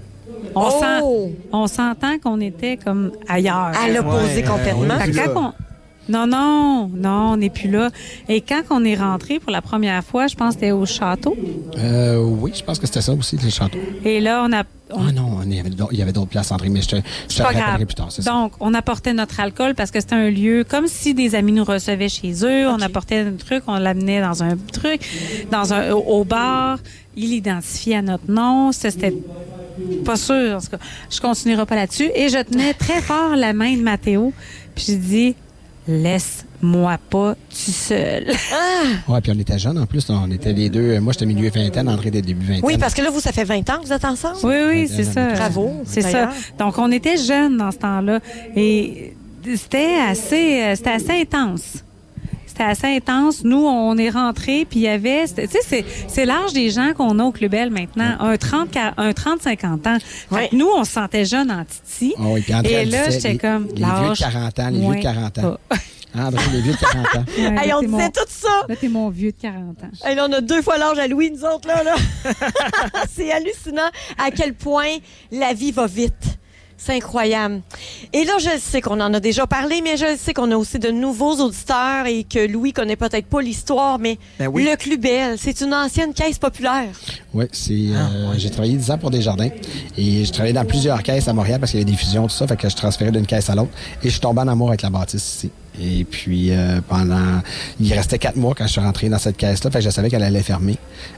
On s'entend qu'on était comme ailleurs. À l'opposé complètement. on est plus Fait que là. quand Non, on n'est plus là. Et quand on est rentré pour la première fois, je pense que c'était au château. Oui, je pense que c'était ça aussi, le château. Et là, Ah non, il y avait d'autres places, André, mais je te pas rappellerai grave. plus tard, c'est ça. Donc, on apportait notre alcool parce que c'était un lieu comme si des amis nous recevaient chez eux. On apportait un truc, on l'amenait dans un truc, au bar. Il identifiait à notre nom. Ça, c'était pas sûr. En tout cas, je continuerai pas là-dessus. Et je tenais très fort la main de Mathéo. Puis j'ai dit, laisse-moi pas tout seul. Ouais, puis on était jeunes en plus. On était les deux. Moi, j'étais milieu vingtaine, André était début vingtaine. Oui, parce que là, vous, ça fait 20 ans que vous êtes ensemble? Oui, c'est ça. Bravo, C'est ça. d'ailleurs. Donc, on était jeunes dans ce temps-là. Et c'était assez intense. C'était assez intense. Nous, on est rentrés, puis il y avait... Tu sais, c'est l'âge des gens qu'on a au Club Bell maintenant, un 30-50 ans. Fait que nous, on se sentait jeunes en titi. Ah oui, puis André, Et elle là, disait, j'étais comme... les vieux de 40 ans, les vieux de 40 ans. André, les vieux de 40 ans. Ouais, Hey, on là, t'es disait tout ça! Là, t'es mon vieux de 40 ans. Hey, là, on a 2 fois l'âge à Louis, nous autres, là. C'est hallucinant à quel point la vie va vite. C'est incroyable. Et là, je sais qu'on en a déjà parlé, mais je sais qu'on a aussi de nouveaux auditeurs et que Louis connaît peut-être pas l'histoire, mais Ben oui. le Club Bell, c'est une ancienne caisse populaire. Oui, j'ai travaillé 10 ans pour Desjardins et j'ai travaillé dans plusieurs caisses à Montréal parce qu'il y avait des fusions, tout ça, fait que je transférais d'une caisse à l'autre et je suis tombé en amour avec la bâtisse ici. Et puis, il restait 4 mois quand je suis rentré dans cette caisse-là, fait que je savais qu'elle allait fermer.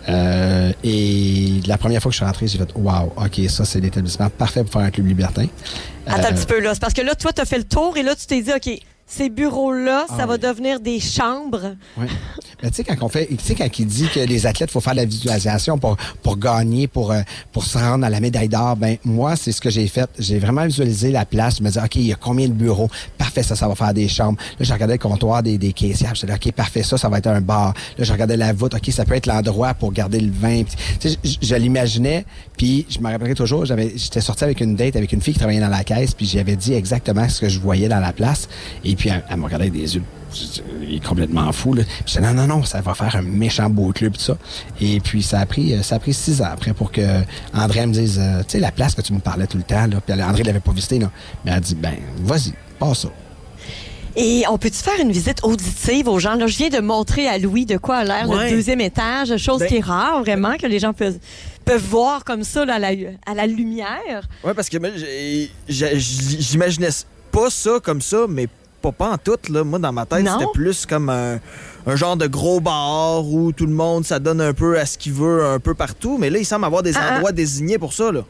Et la première fois que je suis rentré, j'ai fait « Wow, OK, ça, c'est l'établissement parfait pour faire un club libertin. » Attends un petit peu, là. C'est parce que là, toi, t'as fait le tour et là, tu t'es dit, OK, ces bureaux-là, ça va devenir des chambres. Oui. Mais tu sais, quand il dit que les athlètes, il faut faire de la visualisation pour gagner, pour se rendre à la médaille d'or, ben moi, c'est ce que j'ai fait. J'ai vraiment visualisé la place. Je me disais, OK, il y a combien de bureaux? Parfait, ça va faire des chambres. Là, je regardais le comptoir des caissières. Je me disais, OK, parfait, ça va être un bar. Là, je regardais la voûte. OK, ça peut être l'endroit pour garder le vin. Tu sais, je l'imaginais, puis je me rappellerai toujours, j'étais sorti avec une date avec une fille qui travaillait dans la caisse, puis j'avais dit exactement ce que je voyais dans la place. Et puis, elle me regardait avec des yeux. Il est complètement fou, là. Puis je disais, non, ça va faire un méchant beau club, tout ça. Et puis, ça a pris 6 ans après pour que André me dise, tu sais, la place que tu me parlais tout le temps, là. Puis André l'avait pas visité, là. Mais elle a dit, ben, vas-y, passe ça. Et on peut-tu faire une visite auditive aux gens? Là, je viens de montrer à Louis de quoi a l'air le 2e étage, chose qui est rare, vraiment, que les gens peuvent voir comme ça là, à la lumière. Ouais, parce que moi, j'imaginais pas ça comme ça, mais pas en tout, là. Moi, dans ma tête, Non. c'était plus comme un genre de gros bar où tout le monde, ça donne un peu à ce qu'il veut un peu partout. Mais là, il semble avoir des endroits désignés pour ça, là.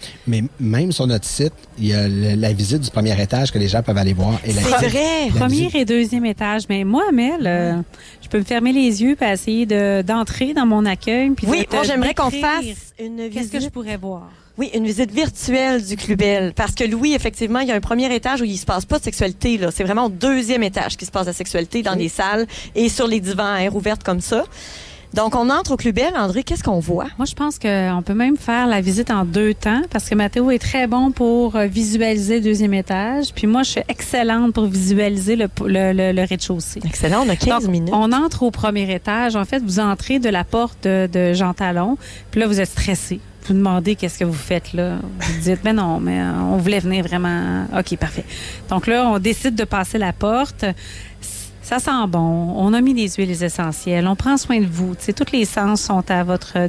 Mais même sur notre site, il y a la visite du premier étage que les gens peuvent aller voir. Et C'est vrai! Premier et deuxième étage. Mais moi, Amel, je peux me fermer les yeux et essayer d'entrer dans mon accueil. Puis Oui, de te moi, j'aimerais qu'on décrire fasse une Qu'est-ce visite. que je pourrais voir? Oui, une visite virtuelle du Clubel. Parce que Louis, effectivement, il y a un premier étage où il se passe pas de sexualité, là. C'est vraiment au deuxième étage qu'il se passe de la sexualité dans les salles et sur les divans à air ouverte comme ça. Donc, on entre au Clubel. André, qu'est-ce qu'on voit? Moi, je pense qu'on peut même faire la visite en 2 temps parce que Mathéo est très bon pour visualiser le deuxième étage. Puis moi, je suis excellente pour visualiser le rez-de-chaussée. Excellent, on a 15 Donc, minutes. on entre au premier étage. En fait, vous entrez de la porte de Jean Talon. Puis là, vous êtes stressé. Vous demandez qu'est-ce que vous faites là. Vous dites, mais non, mais on voulait venir vraiment. OK, parfait. Donc là, on décide de passer la porte. Ça sent bon. On a mis des huiles essentielles. On prend soin de vous. Tu sais, tous les sens sont à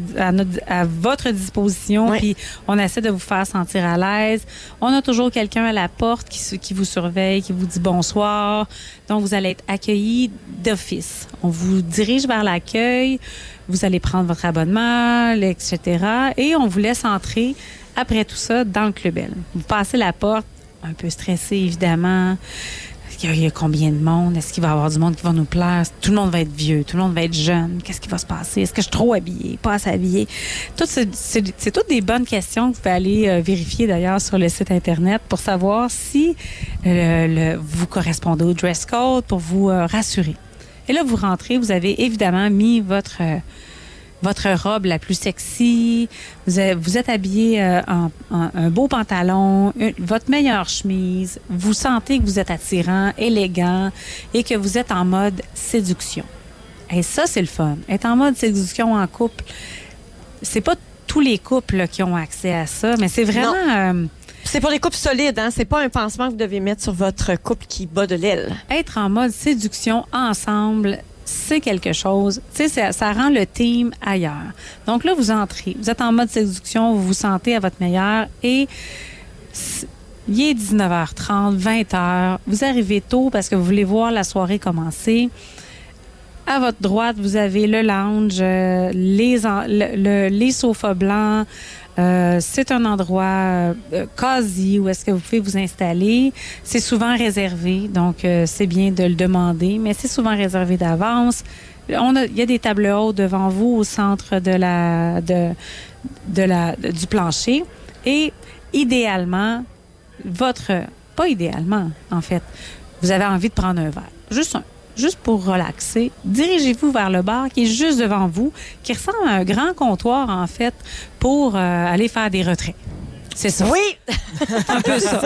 votre disposition. Oui. Puis on essaie de vous faire sentir à l'aise. On a toujours quelqu'un à la porte qui vous surveille, qui vous dit bonsoir. Donc, vous allez être accueillis d'office. On vous dirige vers l'accueil. Vous allez prendre votre abonnement, etc. Et on vous laisse entrer, après tout ça, dans le Clubel. Vous passez la porte, un peu stressé, évidemment. Il y a combien de monde? Est-ce qu'il va y avoir du monde qui va nous plaire? Tout le monde va être vieux, tout le monde va être jeune. Qu'est-ce qui va se passer? Est-ce que je suis trop habillée? Pas assez habillée? C'est toutes des bonnes questions que vous pouvez aller vérifier d'ailleurs sur le site Internet pour savoir si vous correspondez au dress code pour vous rassurer. Et là, vous rentrez, vous avez évidemment mis votre robe la plus sexy, vous êtes habillé en un beau pantalon, votre meilleure chemise, vous sentez que vous êtes attirant, élégant et que vous êtes en mode séduction. Et ça, c'est le fun. Être en mode séduction en couple, c'est pas tous les couples là, qui ont accès à ça, mais c'est vraiment... C'est pour les couples solides, hein? C'est pas un pansement que vous devez mettre sur votre couple qui bat de l'aile. Être en mode séduction ensemble, c'est quelque chose. Tu sais, ça rend le team ailleurs. Donc là, vous entrez. Vous êtes en mode séduction, vous vous sentez à votre meilleur et il est 19h30, 20h. Vous arrivez tôt parce que vous voulez voir la soirée commencer. À votre droite, vous avez le lounge, les sofas blancs. C'est un endroit cosy où est-ce que vous pouvez vous installer. C'est souvent réservé, donc c'est bien de le demander, mais c'est souvent réservé d'avance. Il y a des tables hautes devant vous au centre du plancher. Et idéalement, pas idéalement, en fait, vous avez envie de prendre un verre. Juste pour relaxer, dirigez-vous vers le bar qui est juste devant vous, qui ressemble à un grand comptoir, en fait, pour aller faire des retraits. C'est ça. Oui! Un peu ça.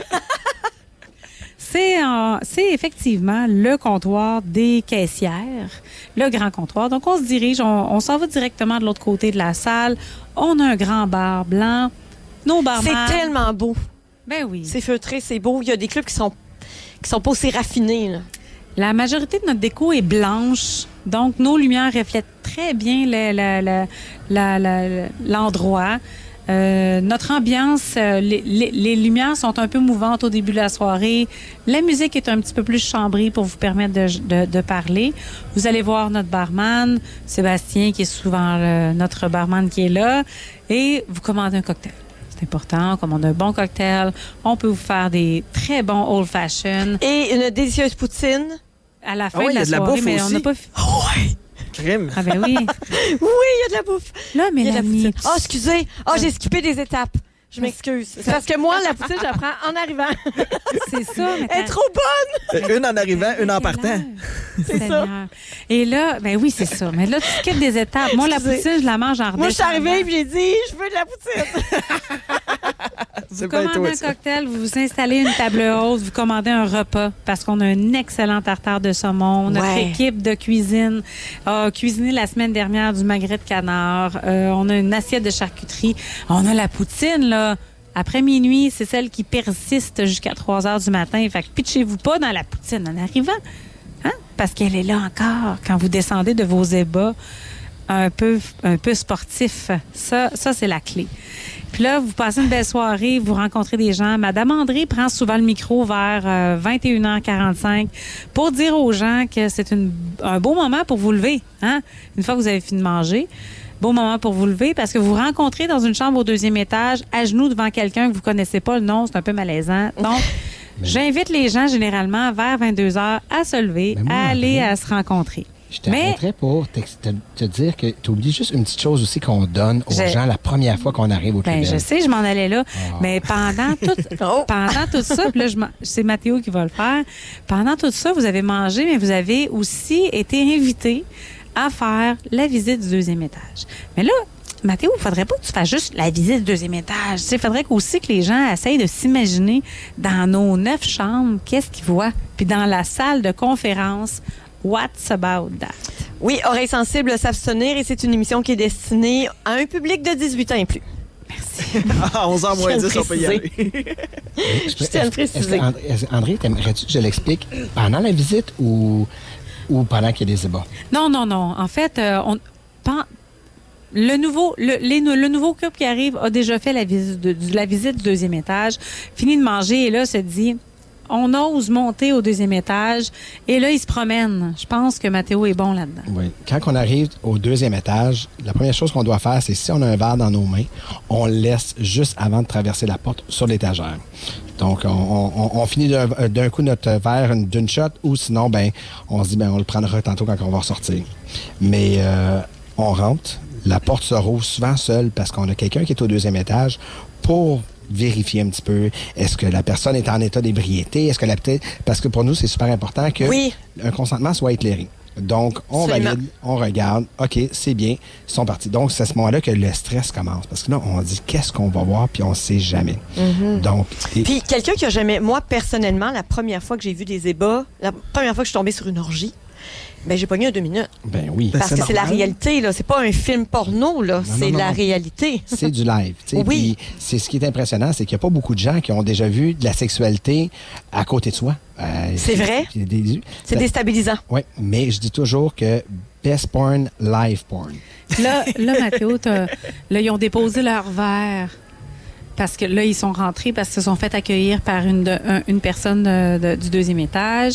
C'est effectivement le comptoir des caissières, le grand comptoir. Donc, on se dirige, on s'en va directement de l'autre côté de la salle. On a un grand bar blanc. Nos barman... C'est tellement beau. Ben oui. C'est feutré, c'est beau. Il y a des clubs qui sont pas aussi raffinés, là. La majorité de notre déco est blanche, donc nos lumières reflètent très bien l'endroit. Notre ambiance, les lumières sont un peu mouvantes au début de la soirée. La musique est un petit peu plus chambrée pour vous permettre de parler. Vous allez voir notre barman, Sébastien, qui est souvent notre barman qui est là, et vous commandez un cocktail. C'est important, on commande un bon cocktail. On peut vous faire des très bons old fashion. Et une délicieuse poutine. À la fin Ah oui, de la il y a de la soirée, bouffe mais on aussi. n'a pas... Crime. Ah ben oui. Oui, il y a de la bouffe. Là, Il y a de la Mélanie... poutine. Oh, excusez. Oh, j'ai skippé des étapes. Je m'excuse. C'est parce que moi, la poutine, je la prends en arrivant. C'est ça. Mais Elle est trop bonne. Une en arrivant, une en partant. C'est ça. Et là, ben oui, c'est ça. Mais là, tu skippes des étapes. Moi, la Excusez. poutine, je la mange en redescendant. Moi, je suis arrivée et j'ai dit, je veux de la poutine. Vous commandez un cocktail, vous vous installez une table haute, vous commandez un repas parce qu'on a un excellent tartare de saumon. Notre Ouais. équipe de cuisine a cuisiné la semaine dernière du magret de canard. On a une assiette de charcuterie. On a la poutine, là. Après minuit, c'est celle qui persiste jusqu'à 3 heures du matin. Fait que pitchez-vous pas dans la poutine en arrivant. Hein? Parce qu'elle est là encore quand vous descendez de vos ébats un peu sportifs. Ça c'est la clé. Puis là, vous passez une belle soirée, vous rencontrez des gens. Madame André prend souvent le micro vers 21h45 pour dire aux gens que c'est un beau moment pour vous lever, hein? Une fois que vous avez fini de manger. beau moment pour vous lever parce que vous vous rencontrez dans une chambre au 2e étage, à genoux devant quelqu'un que vous connaissez pas le nom, c'est un peu malaisant. Donc, j'invite les gens généralement vers 22h à se lever, à aller à se rencontrer. Je t'arrêterais pour te dire que tu oublies juste une petite chose aussi qu'on donne aux gens la première fois qu'on arrive au club. Je sais, je m'en allais là. Mais pendant tout ça, puis là, c'est Mathéo qui va le faire. Pendant tout ça, vous avez mangé, mais vous avez aussi été invité à faire la visite du 2e étage. Mais là, Mathéo, il ne faudrait pas que tu fasses juste la visite du 2e étage. Il faudrait aussi que les gens essayent de s'imaginer dans nos 9 chambres, qu'est-ce qu'ils voient. Puis dans la salle de conférence, what's about that? Oui, Oreilles sensibles, s'abstenir, et c'est une émission qui est destinée à un public de 18 ans et plus. Merci. À 11h moins 10, on peut y aller. Je tiens à le préciser. André, t'aimerais-tu que je l'explique pendant la visite ou pendant qu'il y a des ébats? Non. En fait, le nouveau couple qui arrive a déjà fait la visite du 2e étage, fini de manger et là se dit... On ose monter au 2e étage et là, il se promène. Je pense que Mathéo est bon là-dedans. Oui. Quand on arrive au 2e étage, la première chose qu'on doit faire, c'est si on a un verre dans nos mains, on le laisse juste avant de traverser la porte sur l'étagère. Donc, on finit d'un coup notre verre d'une shot ou sinon, on se dit, on le prendra tantôt quand on va ressortir. Mais on rentre, la porte se rouvre souvent seule parce qu'on a quelqu'un qui est au 2e étage pour vérifier un petit peu. Est-ce que la personne est en état d'ébriété? Parce que pour nous, c'est super important que un consentement soit éclairé. Donc, on valide, on regarde. OK, c'est bien. Ils sont partis. Donc, c'est à ce moment-là que le stress commence. Parce que là, on dit qu'est-ce qu'on va voir, puis on ne sait jamais. Mm-hmm. Donc, puis, quelqu'un qui a jamais... Moi, personnellement, la première fois que j'ai vu des ébats, la première fois que je suis tombée sur une orgie, j'ai pogné un 2 minutes. Ben oui. Parce que c'est la réalité, là. C'est pas un film porno, là. C'est la réalité. C'est du live. Oui. Puis c'est ce qui est impressionnant, c'est qu'il n'y a pas beaucoup de gens qui ont déjà vu de la sexualité à côté de soi. C'est vrai. C'est déstabilisant. Oui, mais je dis toujours que best porn, live porn. Là Mathéo, ils ont déposé leur verre. Parce que là, ils sont rentrés parce qu'ils se sont fait accueillir par une personne du 2e étage.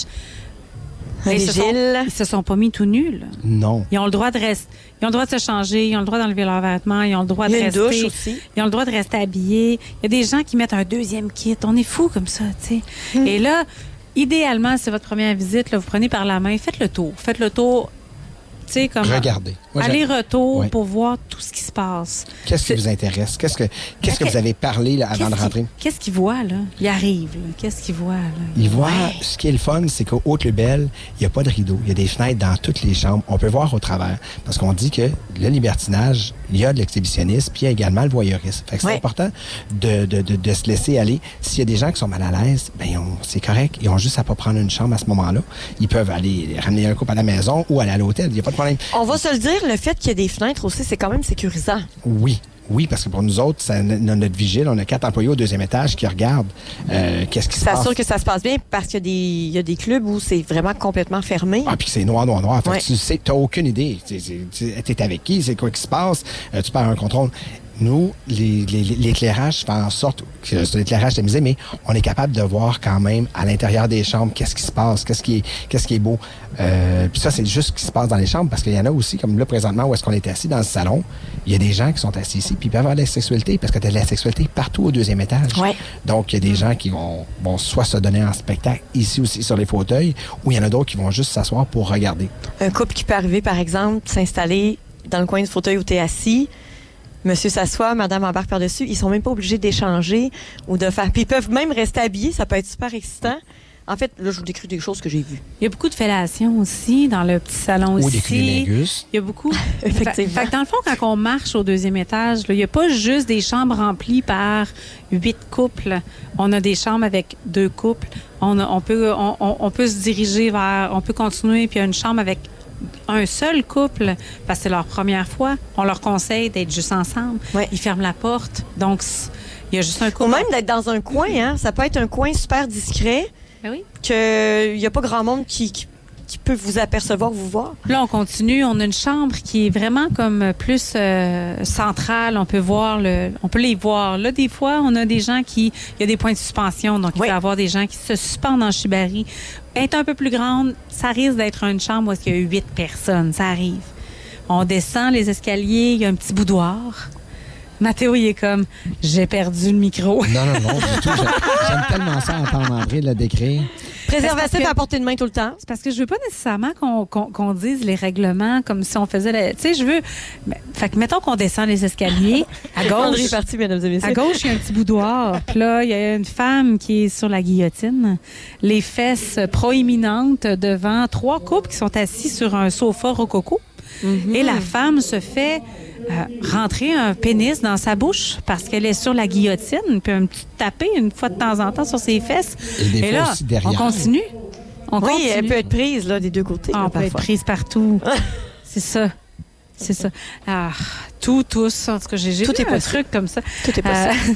Ils se sont pas mis tout nus, là. Non. Ils ont le droit de rester. Ils ont le droit de se changer, ils ont le droit d'enlever leurs vêtements, ils ont le droit de rester. Douche aussi. Ils ont le droit de rester habillés. Il y a des gens qui mettent un 2e kit. On est fous comme ça, tu sais. Et là, idéalement, c'est votre première visite, là, vous prenez par la main, faites le tour. Faites le tour, tu sais, comme regardez. Aller-retour pour voir tout ce qui se passe. Qu'est-ce qui vous intéresse? Qu'est-ce que vous avez parlé là, avant de rentrer? Qu'est-ce qu'il voit, là? Il arrive, là. Qu'est-ce qu'il voit, là? Il voit, ce qui est le fun, c'est qu'au Club Bell, il n'y a pas de rideau. Il y a des fenêtres dans toutes les chambres. On peut voir au travers. Parce qu'on dit que le libertinage, il y a de l'exhibitionnisme, puis il y a également le voyeurisme. Fait que c'est important de se laisser aller. S'il y a des gens qui sont mal à l'aise, c'est correct. Ils ont juste à pas prendre une chambre à ce moment-là. Ils peuvent aller ramener un couple à la maison ou aller à l'hôtel. Il n'y a pas de problème. On va se le dire, le fait qu'il y ait des fenêtres aussi, c'est quand même sécurisant. Oui, parce que pour nous autres, notre vigile, on a 4 employés au 2e étage qui regardent qu'est-ce qui se passe. C'est sûr que ça se passe bien parce qu'il y a des clubs où c'est vraiment complètement fermé. Ah, puis c'est noir. Fait que tu sais, t'as aucune idée. T'es avec qui, c'est quoi qui se passe, tu perds un contrôle. Nous, l'éclairage fait en sorte que c'est l'éclairage tamisé, mais on est capable de voir quand même à l'intérieur des chambres qu'est-ce qui se passe, qu'est-ce qui est beau. Puis ça, c'est juste ce qui se passe dans les chambres, parce qu'il y en a aussi, comme là, présentement, où est-ce qu'on est assis dans le salon, il y a des gens qui sont assis ici, puis ils peuvent avoir de la sexualité, parce que tu as de la sexualité partout au 2e étage. Ouais. Donc, il y a des gens qui vont soit se donner en spectacle ici aussi sur les fauteuils, ou il y en a d'autres qui vont juste s'asseoir pour regarder. Un couple qui peut arriver, par exemple, s'installer dans le coin du fauteuil où tu es assis, monsieur s'assoit, madame embarque par-dessus. Ils sont même pas obligés d'échanger ou de faire. Puis ils peuvent même rester habillés. Ça peut être super excitant. En fait, là, je vous décris des choses que j'ai vues. Il y a beaucoup de fellations aussi dans le petit salon ici. Ou des cunnilingus. Il y a beaucoup. Effectivement. Fait que dans le fond, quand on marche au 2e étage, là, il n'y a pas juste des chambres remplies par 8 couples. On a des chambres avec 2 couples. On peut se diriger vers... On peut continuer, puis il y a une chambre avec un seul couple, parce que c'est leur première fois. On leur conseille d'être juste ensemble. Ouais. Ils ferment la porte. Donc, il y a juste un couple. Ou même d'être dans un coin. Hein? Ça peut être un coin super discret. Ben oui. Qu'il n'y a pas grand monde qui peut vous apercevoir, vous voir. Là, on continue. On a une chambre qui est vraiment comme plus centrale. On peut les voir. Là, des fois, on a des gens il y a des points de suspension. Donc, il peut y avoir des gens qui se suspendent en shibari. Être un peu plus grande, ça risque d'être une chambre où il y a 8 personnes. Ça arrive. On descend les escaliers, il y a un petit boudoir. Mathéo, il est comme, j'ai perdu le micro. Non, du tout. J'aime tellement ça entendre André le décrire. Préservatif à portée de main tout le temps. C'est parce que je veux pas nécessairement qu'on dise les règlements comme si on faisait... Tu sais, je veux... Fait que mettons qu'on descend les escaliers. À gauche... André est parti, mesdames et messieurs. À gauche, il y a un petit boudoir. Puis là, il y a une femme qui est sur la guillotine. Les fesses proéminentes devant 3 couples qui sont assis sur un sofa rococo. Mm-hmm. Et la femme se fait rentrer un pénis dans sa bouche parce qu'elle est sur la guillotine, puis un petit tapé une fois de temps en temps sur ses fesses. Et là, aussi derrière. On continue. Oui, elle peut être prise là, des deux côtés. On peut être prise partout. C'est ça. C'est ça. Ah, tous. En tout cas, j'ai vu un truc comme ça. Tout est possible.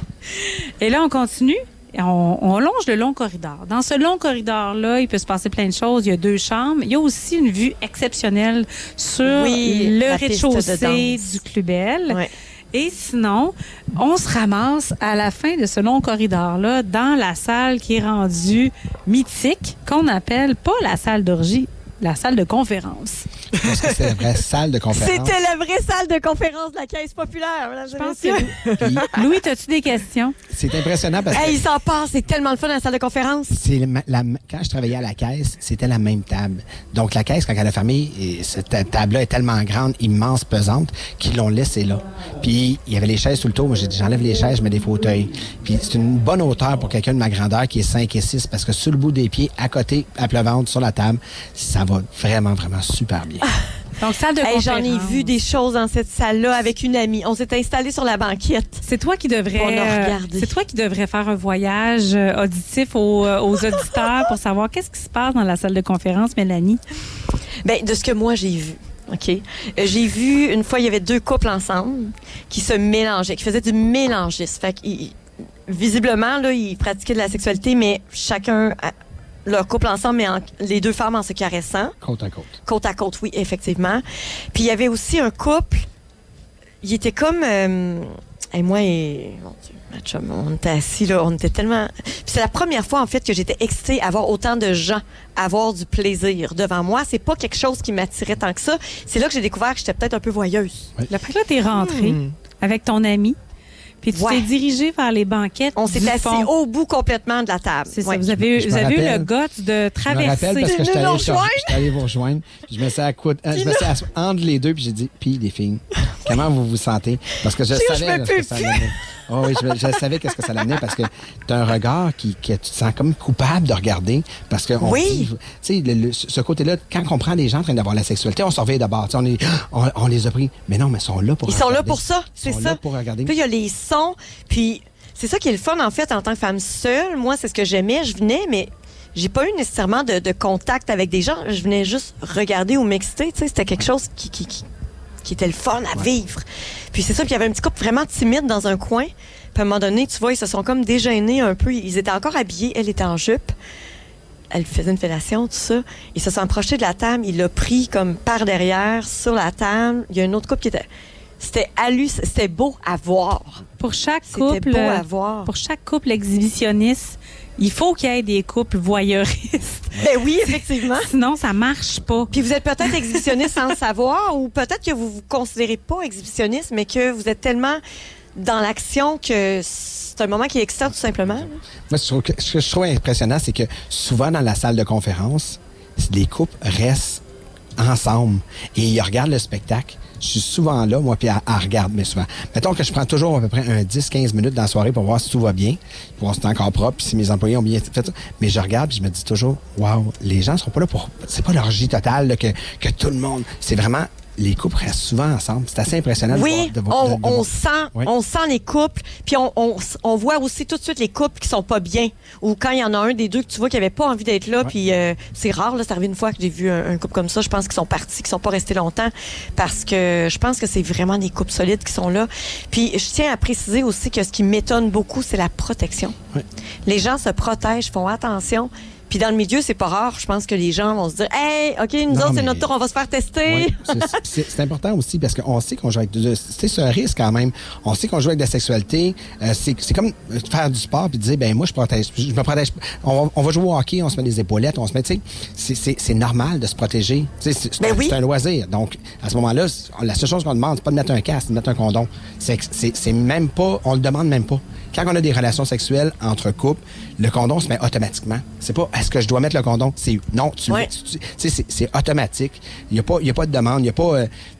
Et là, on continue. On longe le long corridor. Dans ce long corridor-là, il peut se passer plein de choses. Il y a 2 chambres. Il y a aussi une vue exceptionnelle sur le rez-de-chaussée du Clubel. Ouais. Et sinon, on se ramasse à la fin de ce long corridor-là dans la salle qui est rendue mythique, qu'on appelle pas la salle d'orgie, la salle de conférence. Parce que c'est la vraie salle de conférence. C'était la vraie salle de conférence de la Caisse populaire. Je pense que Louis, as-tu des questions? C'est impressionnant parce que... il s'en passe. C'est tellement le fun dans la salle de conférence. Quand je travaillais à la Caisse, c'était la même table. Donc, la Caisse, quand elle a fermé, cette table-là est tellement grande, immense, pesante, qu'ils l'ont laissée là. Puis, il y avait les chaises tout le tour. Moi, j'ai dit, j'enlève les chaises, je mets des fauteuils. Puis, c'est une bonne hauteur pour quelqu'un de ma grandeur qui est 5 et 6 parce que sur le bout des pieds, à côté, à plat ventre, sur la table, ça va vraiment, vraiment super bien. Donc, salle de conférence. J'en ai vu des choses dans cette salle-là avec une amie. On s'est installés sur la banquette. C'est toi qui devrais faire un voyage auditif aux auditeurs pour savoir qu'est-ce qui se passe dans la salle de conférence, Mélanie. Bien, de ce que moi j'ai vu. OK. J'ai vu, une fois, il y avait 2 couples ensemble qui se mélangeaient, qui faisaient du mélangisme. Fait que, visiblement, là, ils pratiquaient de la sexualité, mais chacun... leur couple ensemble, mais les 2 femmes en se caressant. Côte à côte. Côte à côte, oui, effectivement. Puis il y avait aussi un couple, il était comme... et moi et... Mon Dieu, ma chum, on était assis, là, on était tellement... Puis c'est la première fois, en fait, que j'étais excitée à voir autant de gens avoir du plaisir devant moi. C'est pas quelque chose qui m'attirait tant que ça. C'est là que j'ai découvert que j'étais peut-être un peu voyeuse. Oui. Le fait que là, t'es rentrée avec ton ami, puis tu t'es dirigé vers les banquettes. On s'est assis au bout complètement de la table. C'est ça. Vous avez eu le guts de traverser. Je me rappelle parce que j'étais allé vous rejoindre. Puis je me suis assis entre les 2 puis j'ai dit, puis les filles, comment vous vous sentez? Parce que je savais ce que ça allait. Oh oui, je savais qu'est-ce que ça allait parce que tu as un regard que tu te sens comme coupable de regarder parce que dit, tu sais, ce côté-là, quand on prend des gens en train d'avoir la sexualité, on surveille d'abord. On les a pris. Mais non, mais ils sont là pour regarder. Ils sont là pour ça, c'est ça. Là pour regarder. Puis il y a les sons, puis c'est ça qui est le fun en fait en tant que femme seule. Moi, c'est ce que j'aimais. Je venais, mais j'ai pas eu nécessairement de contact avec des gens. Je venais juste regarder ou m'exciter. Tu sais, c'était quelque chose qui était le fun à vivre. Puis c'est ça, puis il y avait un petit couple vraiment timide dans un coin. Puis à un moment donné, tu vois, ils se sont comme déjeunés un peu. Ils étaient encore habillés. Elle était en jupe. Elle faisait une fellation, tout ça. Ils se sont approchés de la table. Il l'a pris comme par derrière, sur la table. Il y a un autre couple qui était... C'était beau à voir. Pour chaque couple... C'était beau à voir. Pour chaque couple exhibitionniste, il faut qu'il y ait des couples voyeuristes. Ben oui, effectivement. Sinon, ça marche pas. Puis vous êtes peut-être exhibitionniste sans le savoir, ou peut-être que vous vous considérez pas exhibitionniste, mais que vous êtes tellement dans l'action que c'est un moment qui est excitant, tout simplement. Moi, ce que je trouve impressionnant, c'est que souvent dans la salle de conférence, les couples restent ensemble et ils regardent le spectacle. Je suis souvent là, moi, puis elle regarde, mais souvent. Mettons que je prends toujours à peu près un 10-15 minutes dans la soirée pour voir si tout va bien, pour voir si c'est encore propre, puis si mes employés ont bien fait ça. Mais je regarde, puis je me dis toujours, waouh, les gens sont pas là pour... C'est pas l'orgie totale là, que tout le monde... C'est vraiment... Les couples restent souvent ensemble. C'est assez impressionnant de voir. On sent les couples, puis on voit aussi tout de suite les couples qui sont pas bien. Ou quand il y en a un des 2 que tu vois qui avait pas envie d'être là, puis c'est rare, là, c'est arrivé une fois que j'ai vu un couple comme ça. Je pense qu'ils sont partis, qu'ils sont pas restés longtemps, parce que je pense que c'est vraiment des couples solides qui sont là. Puis je tiens à préciser aussi que ce qui m'étonne beaucoup, c'est la protection. Oui. Les gens se protègent, font attention. Puis dans le milieu, c'est pas rare. Je pense que les gens vont se dire, hey, OK, nous Non, autres, c'est mais- notre tour, on va se faire tester. Oui, c'est important aussi parce qu'on sait qu'on joue avec... C'est un risque quand même. On sait qu'on joue avec de la sexualité. C'est comme faire du sport puis dire, ben moi, je me protège. On va jouer au hockey, on se met des épaulettes, on se met, tu sais, c'est normal de se protéger. Tu sais, c'est un loisir. Donc, à ce moment-là, la seule chose qu'on demande, c'est pas de mettre un casque, c'est de mettre un condom. C'est même pas... On le demande même pas. Quand on a des relations sexuelles entre couples, le condom se met automatiquement. C'est pas est-ce que je dois mettre le condom? C'est non, tu le mets. C'est automatique. Il n'y a pas de demande. Il y a pas.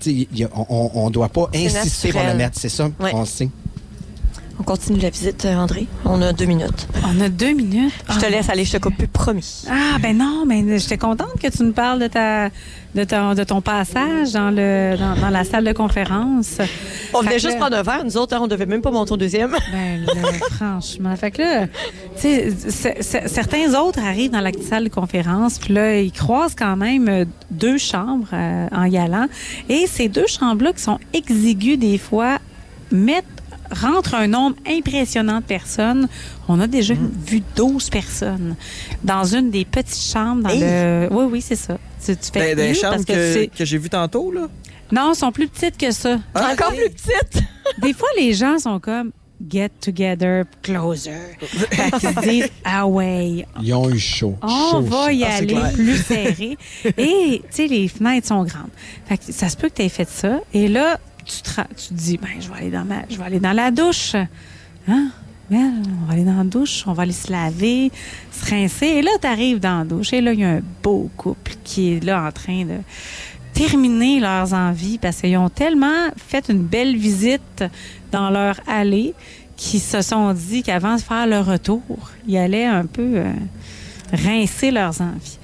On doit pas insister pour le mettre. C'est ça. Ouais. On le sait. On continue la visite, André. On a 2 minutes. On a 2 minutes. Je te laisse aller, je te coupe plus, promis. Ah, ben non, mais j'étais contente que tu nous parles de ton passage dans la salle de conférence. On venait Fait que juste là- prendre un verre. Nous autres, on devait même pas monter au deuxième. Ben là, franchement. Fait que là, tu sais, certains autres arrivent dans la salle de conférence, puis là, ils croisent quand même 2 chambres en y allant. Et ces 2 chambres-là qui sont exiguës des fois, rentre un nombre impressionnant de personnes. On a déjà vu 12 personnes dans une des petites chambres. Oui, c'est ça. Tu fais Des parce chambres que j'ai vues tantôt, là? Non, elles sont plus petites que ça. Encore plus petite. Des fois, les gens sont comme get together closer. Fait qu'ils se disent, ah ouais, Ils ont eu chaud. on va y Ah, c'est aller clair. plus serré. Et, tu sais, les fenêtres sont grandes. Fait que ça se peut que tu aies fait ça. Et là, tu te dis, ben, je vais aller dans la douche. Hein? Bien, on va aller dans la douche, on va aller se laver, se rincer. Et là, tu arrives dans la douche. Et là, il y a un beau couple qui est là en train de terminer leurs envies parce qu'ils ont tellement fait une belle visite dans leur allée qu'ils se sont dit qu'avant de faire le retour, ils allaient un peu rincer leurs envies.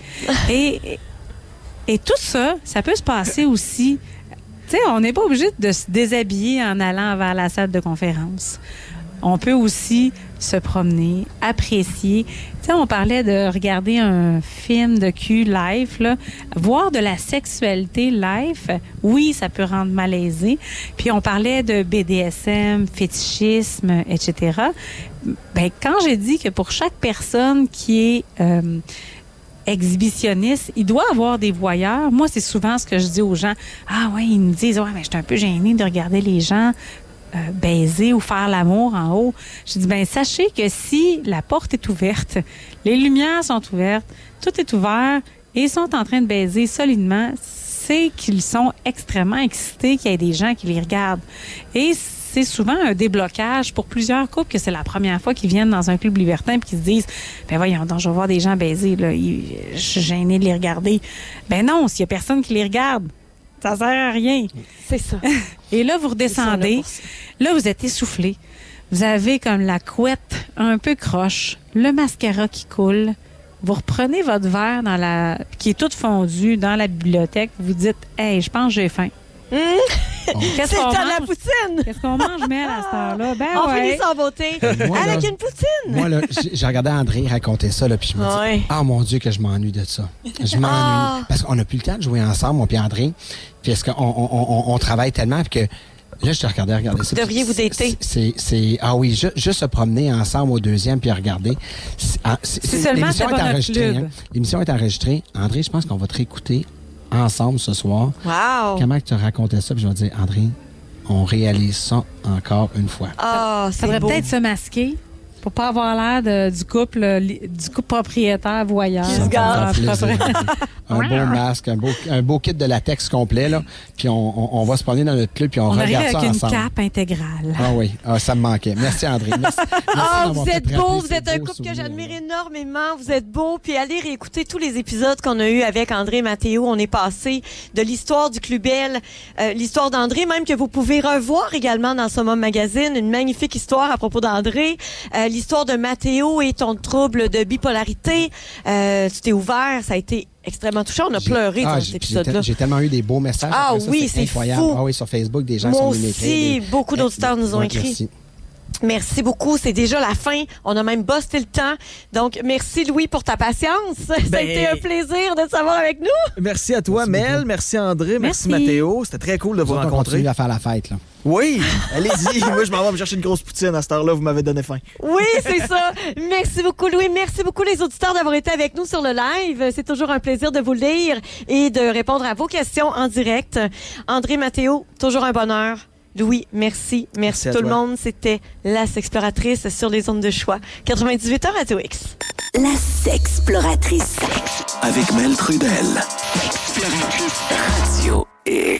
Et tout ça, ça peut se passer aussi. Tu sais, on n'est pas obligé de se déshabiller en allant vers la salle de conférence. On peut aussi se promener, apprécier. Tu sais, on parlait de regarder un film de cul live, là. Voir de la sexualité live, oui, ça peut rendre malaisé. Puis on parlait de BDSM, fétichisme, etc. Ben, quand j'ai dit que pour chaque personne qui est exhibitionniste, il doit avoir des voyeurs. Moi, c'est souvent ce que je dis aux gens. Ah ouais, ils me disent, ouais, mais je suis un peu gênée de regarder les gens baiser ou faire l'amour en haut. Je dis, ben sachez que si la porte est ouverte, les lumières sont ouvertes, tout est ouvert et ils sont en train de baiser solidement, c'est qu'ils sont extrêmement excités qu'il y ait des gens qui les regardent. Et c'est souvent un déblocage pour plusieurs couples que c'est la première fois qu'ils viennent dans un club libertin et qu'ils se disent, ben voyons donc, je vais voir des gens baiser, là, je suis gênée de les regarder. Ben non, s'il y a personne qui les regarde, ça sert à rien. C'est ça. Et là, vous redescendez. Là, vous êtes essoufflé. Vous avez comme la couette un peu croche, le mascara qui coule. Vous reprenez votre verre qui est tout fondu dans la bibliothèque. Vous dites, hey, je pense que j'ai faim. Qu'est-ce C'est qu'on le temps de la mange? poutine. Qu'est-ce qu'on mange, Mel, à cette heure-là? Ben On ouais. finit sans beauté. Moi, Avec là- une poutine. Moi, là, j'ai regardé André raconter ça, là, puis je me dis, Ouais. ah mon Dieu, que je m'ennuie de ça. Je m'ennuie. Ah. Parce qu'on n'a plus le temps de jouer ensemble, moi puis André. Puis est-ce qu'on travaille tellement, puis que là, je te regardais regarder ça. Devriez vous dater. Ah oui, juste se promener ensemble au deuxième, puis regarder. seulement L'émission c'était est pas notre enregistrée. club. Hein. L'émission est enregistrée. André, je pense qu'on va te réécouter ensemble ce soir. Wow. Comment que tu racontais ça? Puis je vais dire, André, on réalise ça encore une fois. Ah, Ça devrait c'est beau. peut-être se masquer pour pas avoir l'air du couple propriétaire voyeur. Qui se garde. Ça me fait plaisir. Un beau masque, un beau kit de latex complet, là. Puis on va se promener dans notre club, puis on On arrive regarde ça avec une ensemble. cape intégrale. Ah oui, ça me manquait. Merci, André. Merci Ah, d'avoir vous fait êtes rappeler beau, ces vous êtes un beaux couple que souvenirs. j'admire énormément. Vous êtes beau. Puis allez réécouter tous les épisodes qu'on a eus avec André et Mathéo. On est passé de l'histoire du Clubel, l'histoire d'André, même que vous pouvez revoir également dans Summum Magazine. Une magnifique histoire à propos d'André. L'histoire de Mathéo et ton trouble de bipolarité. Tu t'es ouvert, ça a été extrêmement touchant. On a pleuré dans cet épisode-là. J'ai tellement eu des beaux messages. Ah après ça, oui, c'est incroyable. fou. Ah oui, sur Facebook, des gens Moi sont venus aussi, m'écrire. beaucoup d'auditeurs nous ont écrit. Merci. Merci beaucoup. C'est déjà la fin. On a même bossé le temps. Donc, merci Louis pour ta patience. Ça a été un plaisir de te savoir avec nous. Merci à toi, Mel. Merci André. Merci Mathéo. C'était très cool de vous rencontrer. On continue à faire la fête, là. Oui, allez-y. Moi, je m'en vais me chercher une grosse poutine à cette heure-là. Vous m'avez donné faim. Oui, c'est ça. Merci beaucoup, Louis. Merci beaucoup, les auditeurs, d'avoir été avec nous sur le live. C'est toujours un plaisir de vous lire et de répondre à vos questions en direct. André, Mathéo, toujours un bonheur. Louis, merci. Merci tout le monde. C'était la Sexploratrice sur les ondes de choix. 98 heures Radio X. La Sexploratrice. Avec Mel Trudel. Radio X.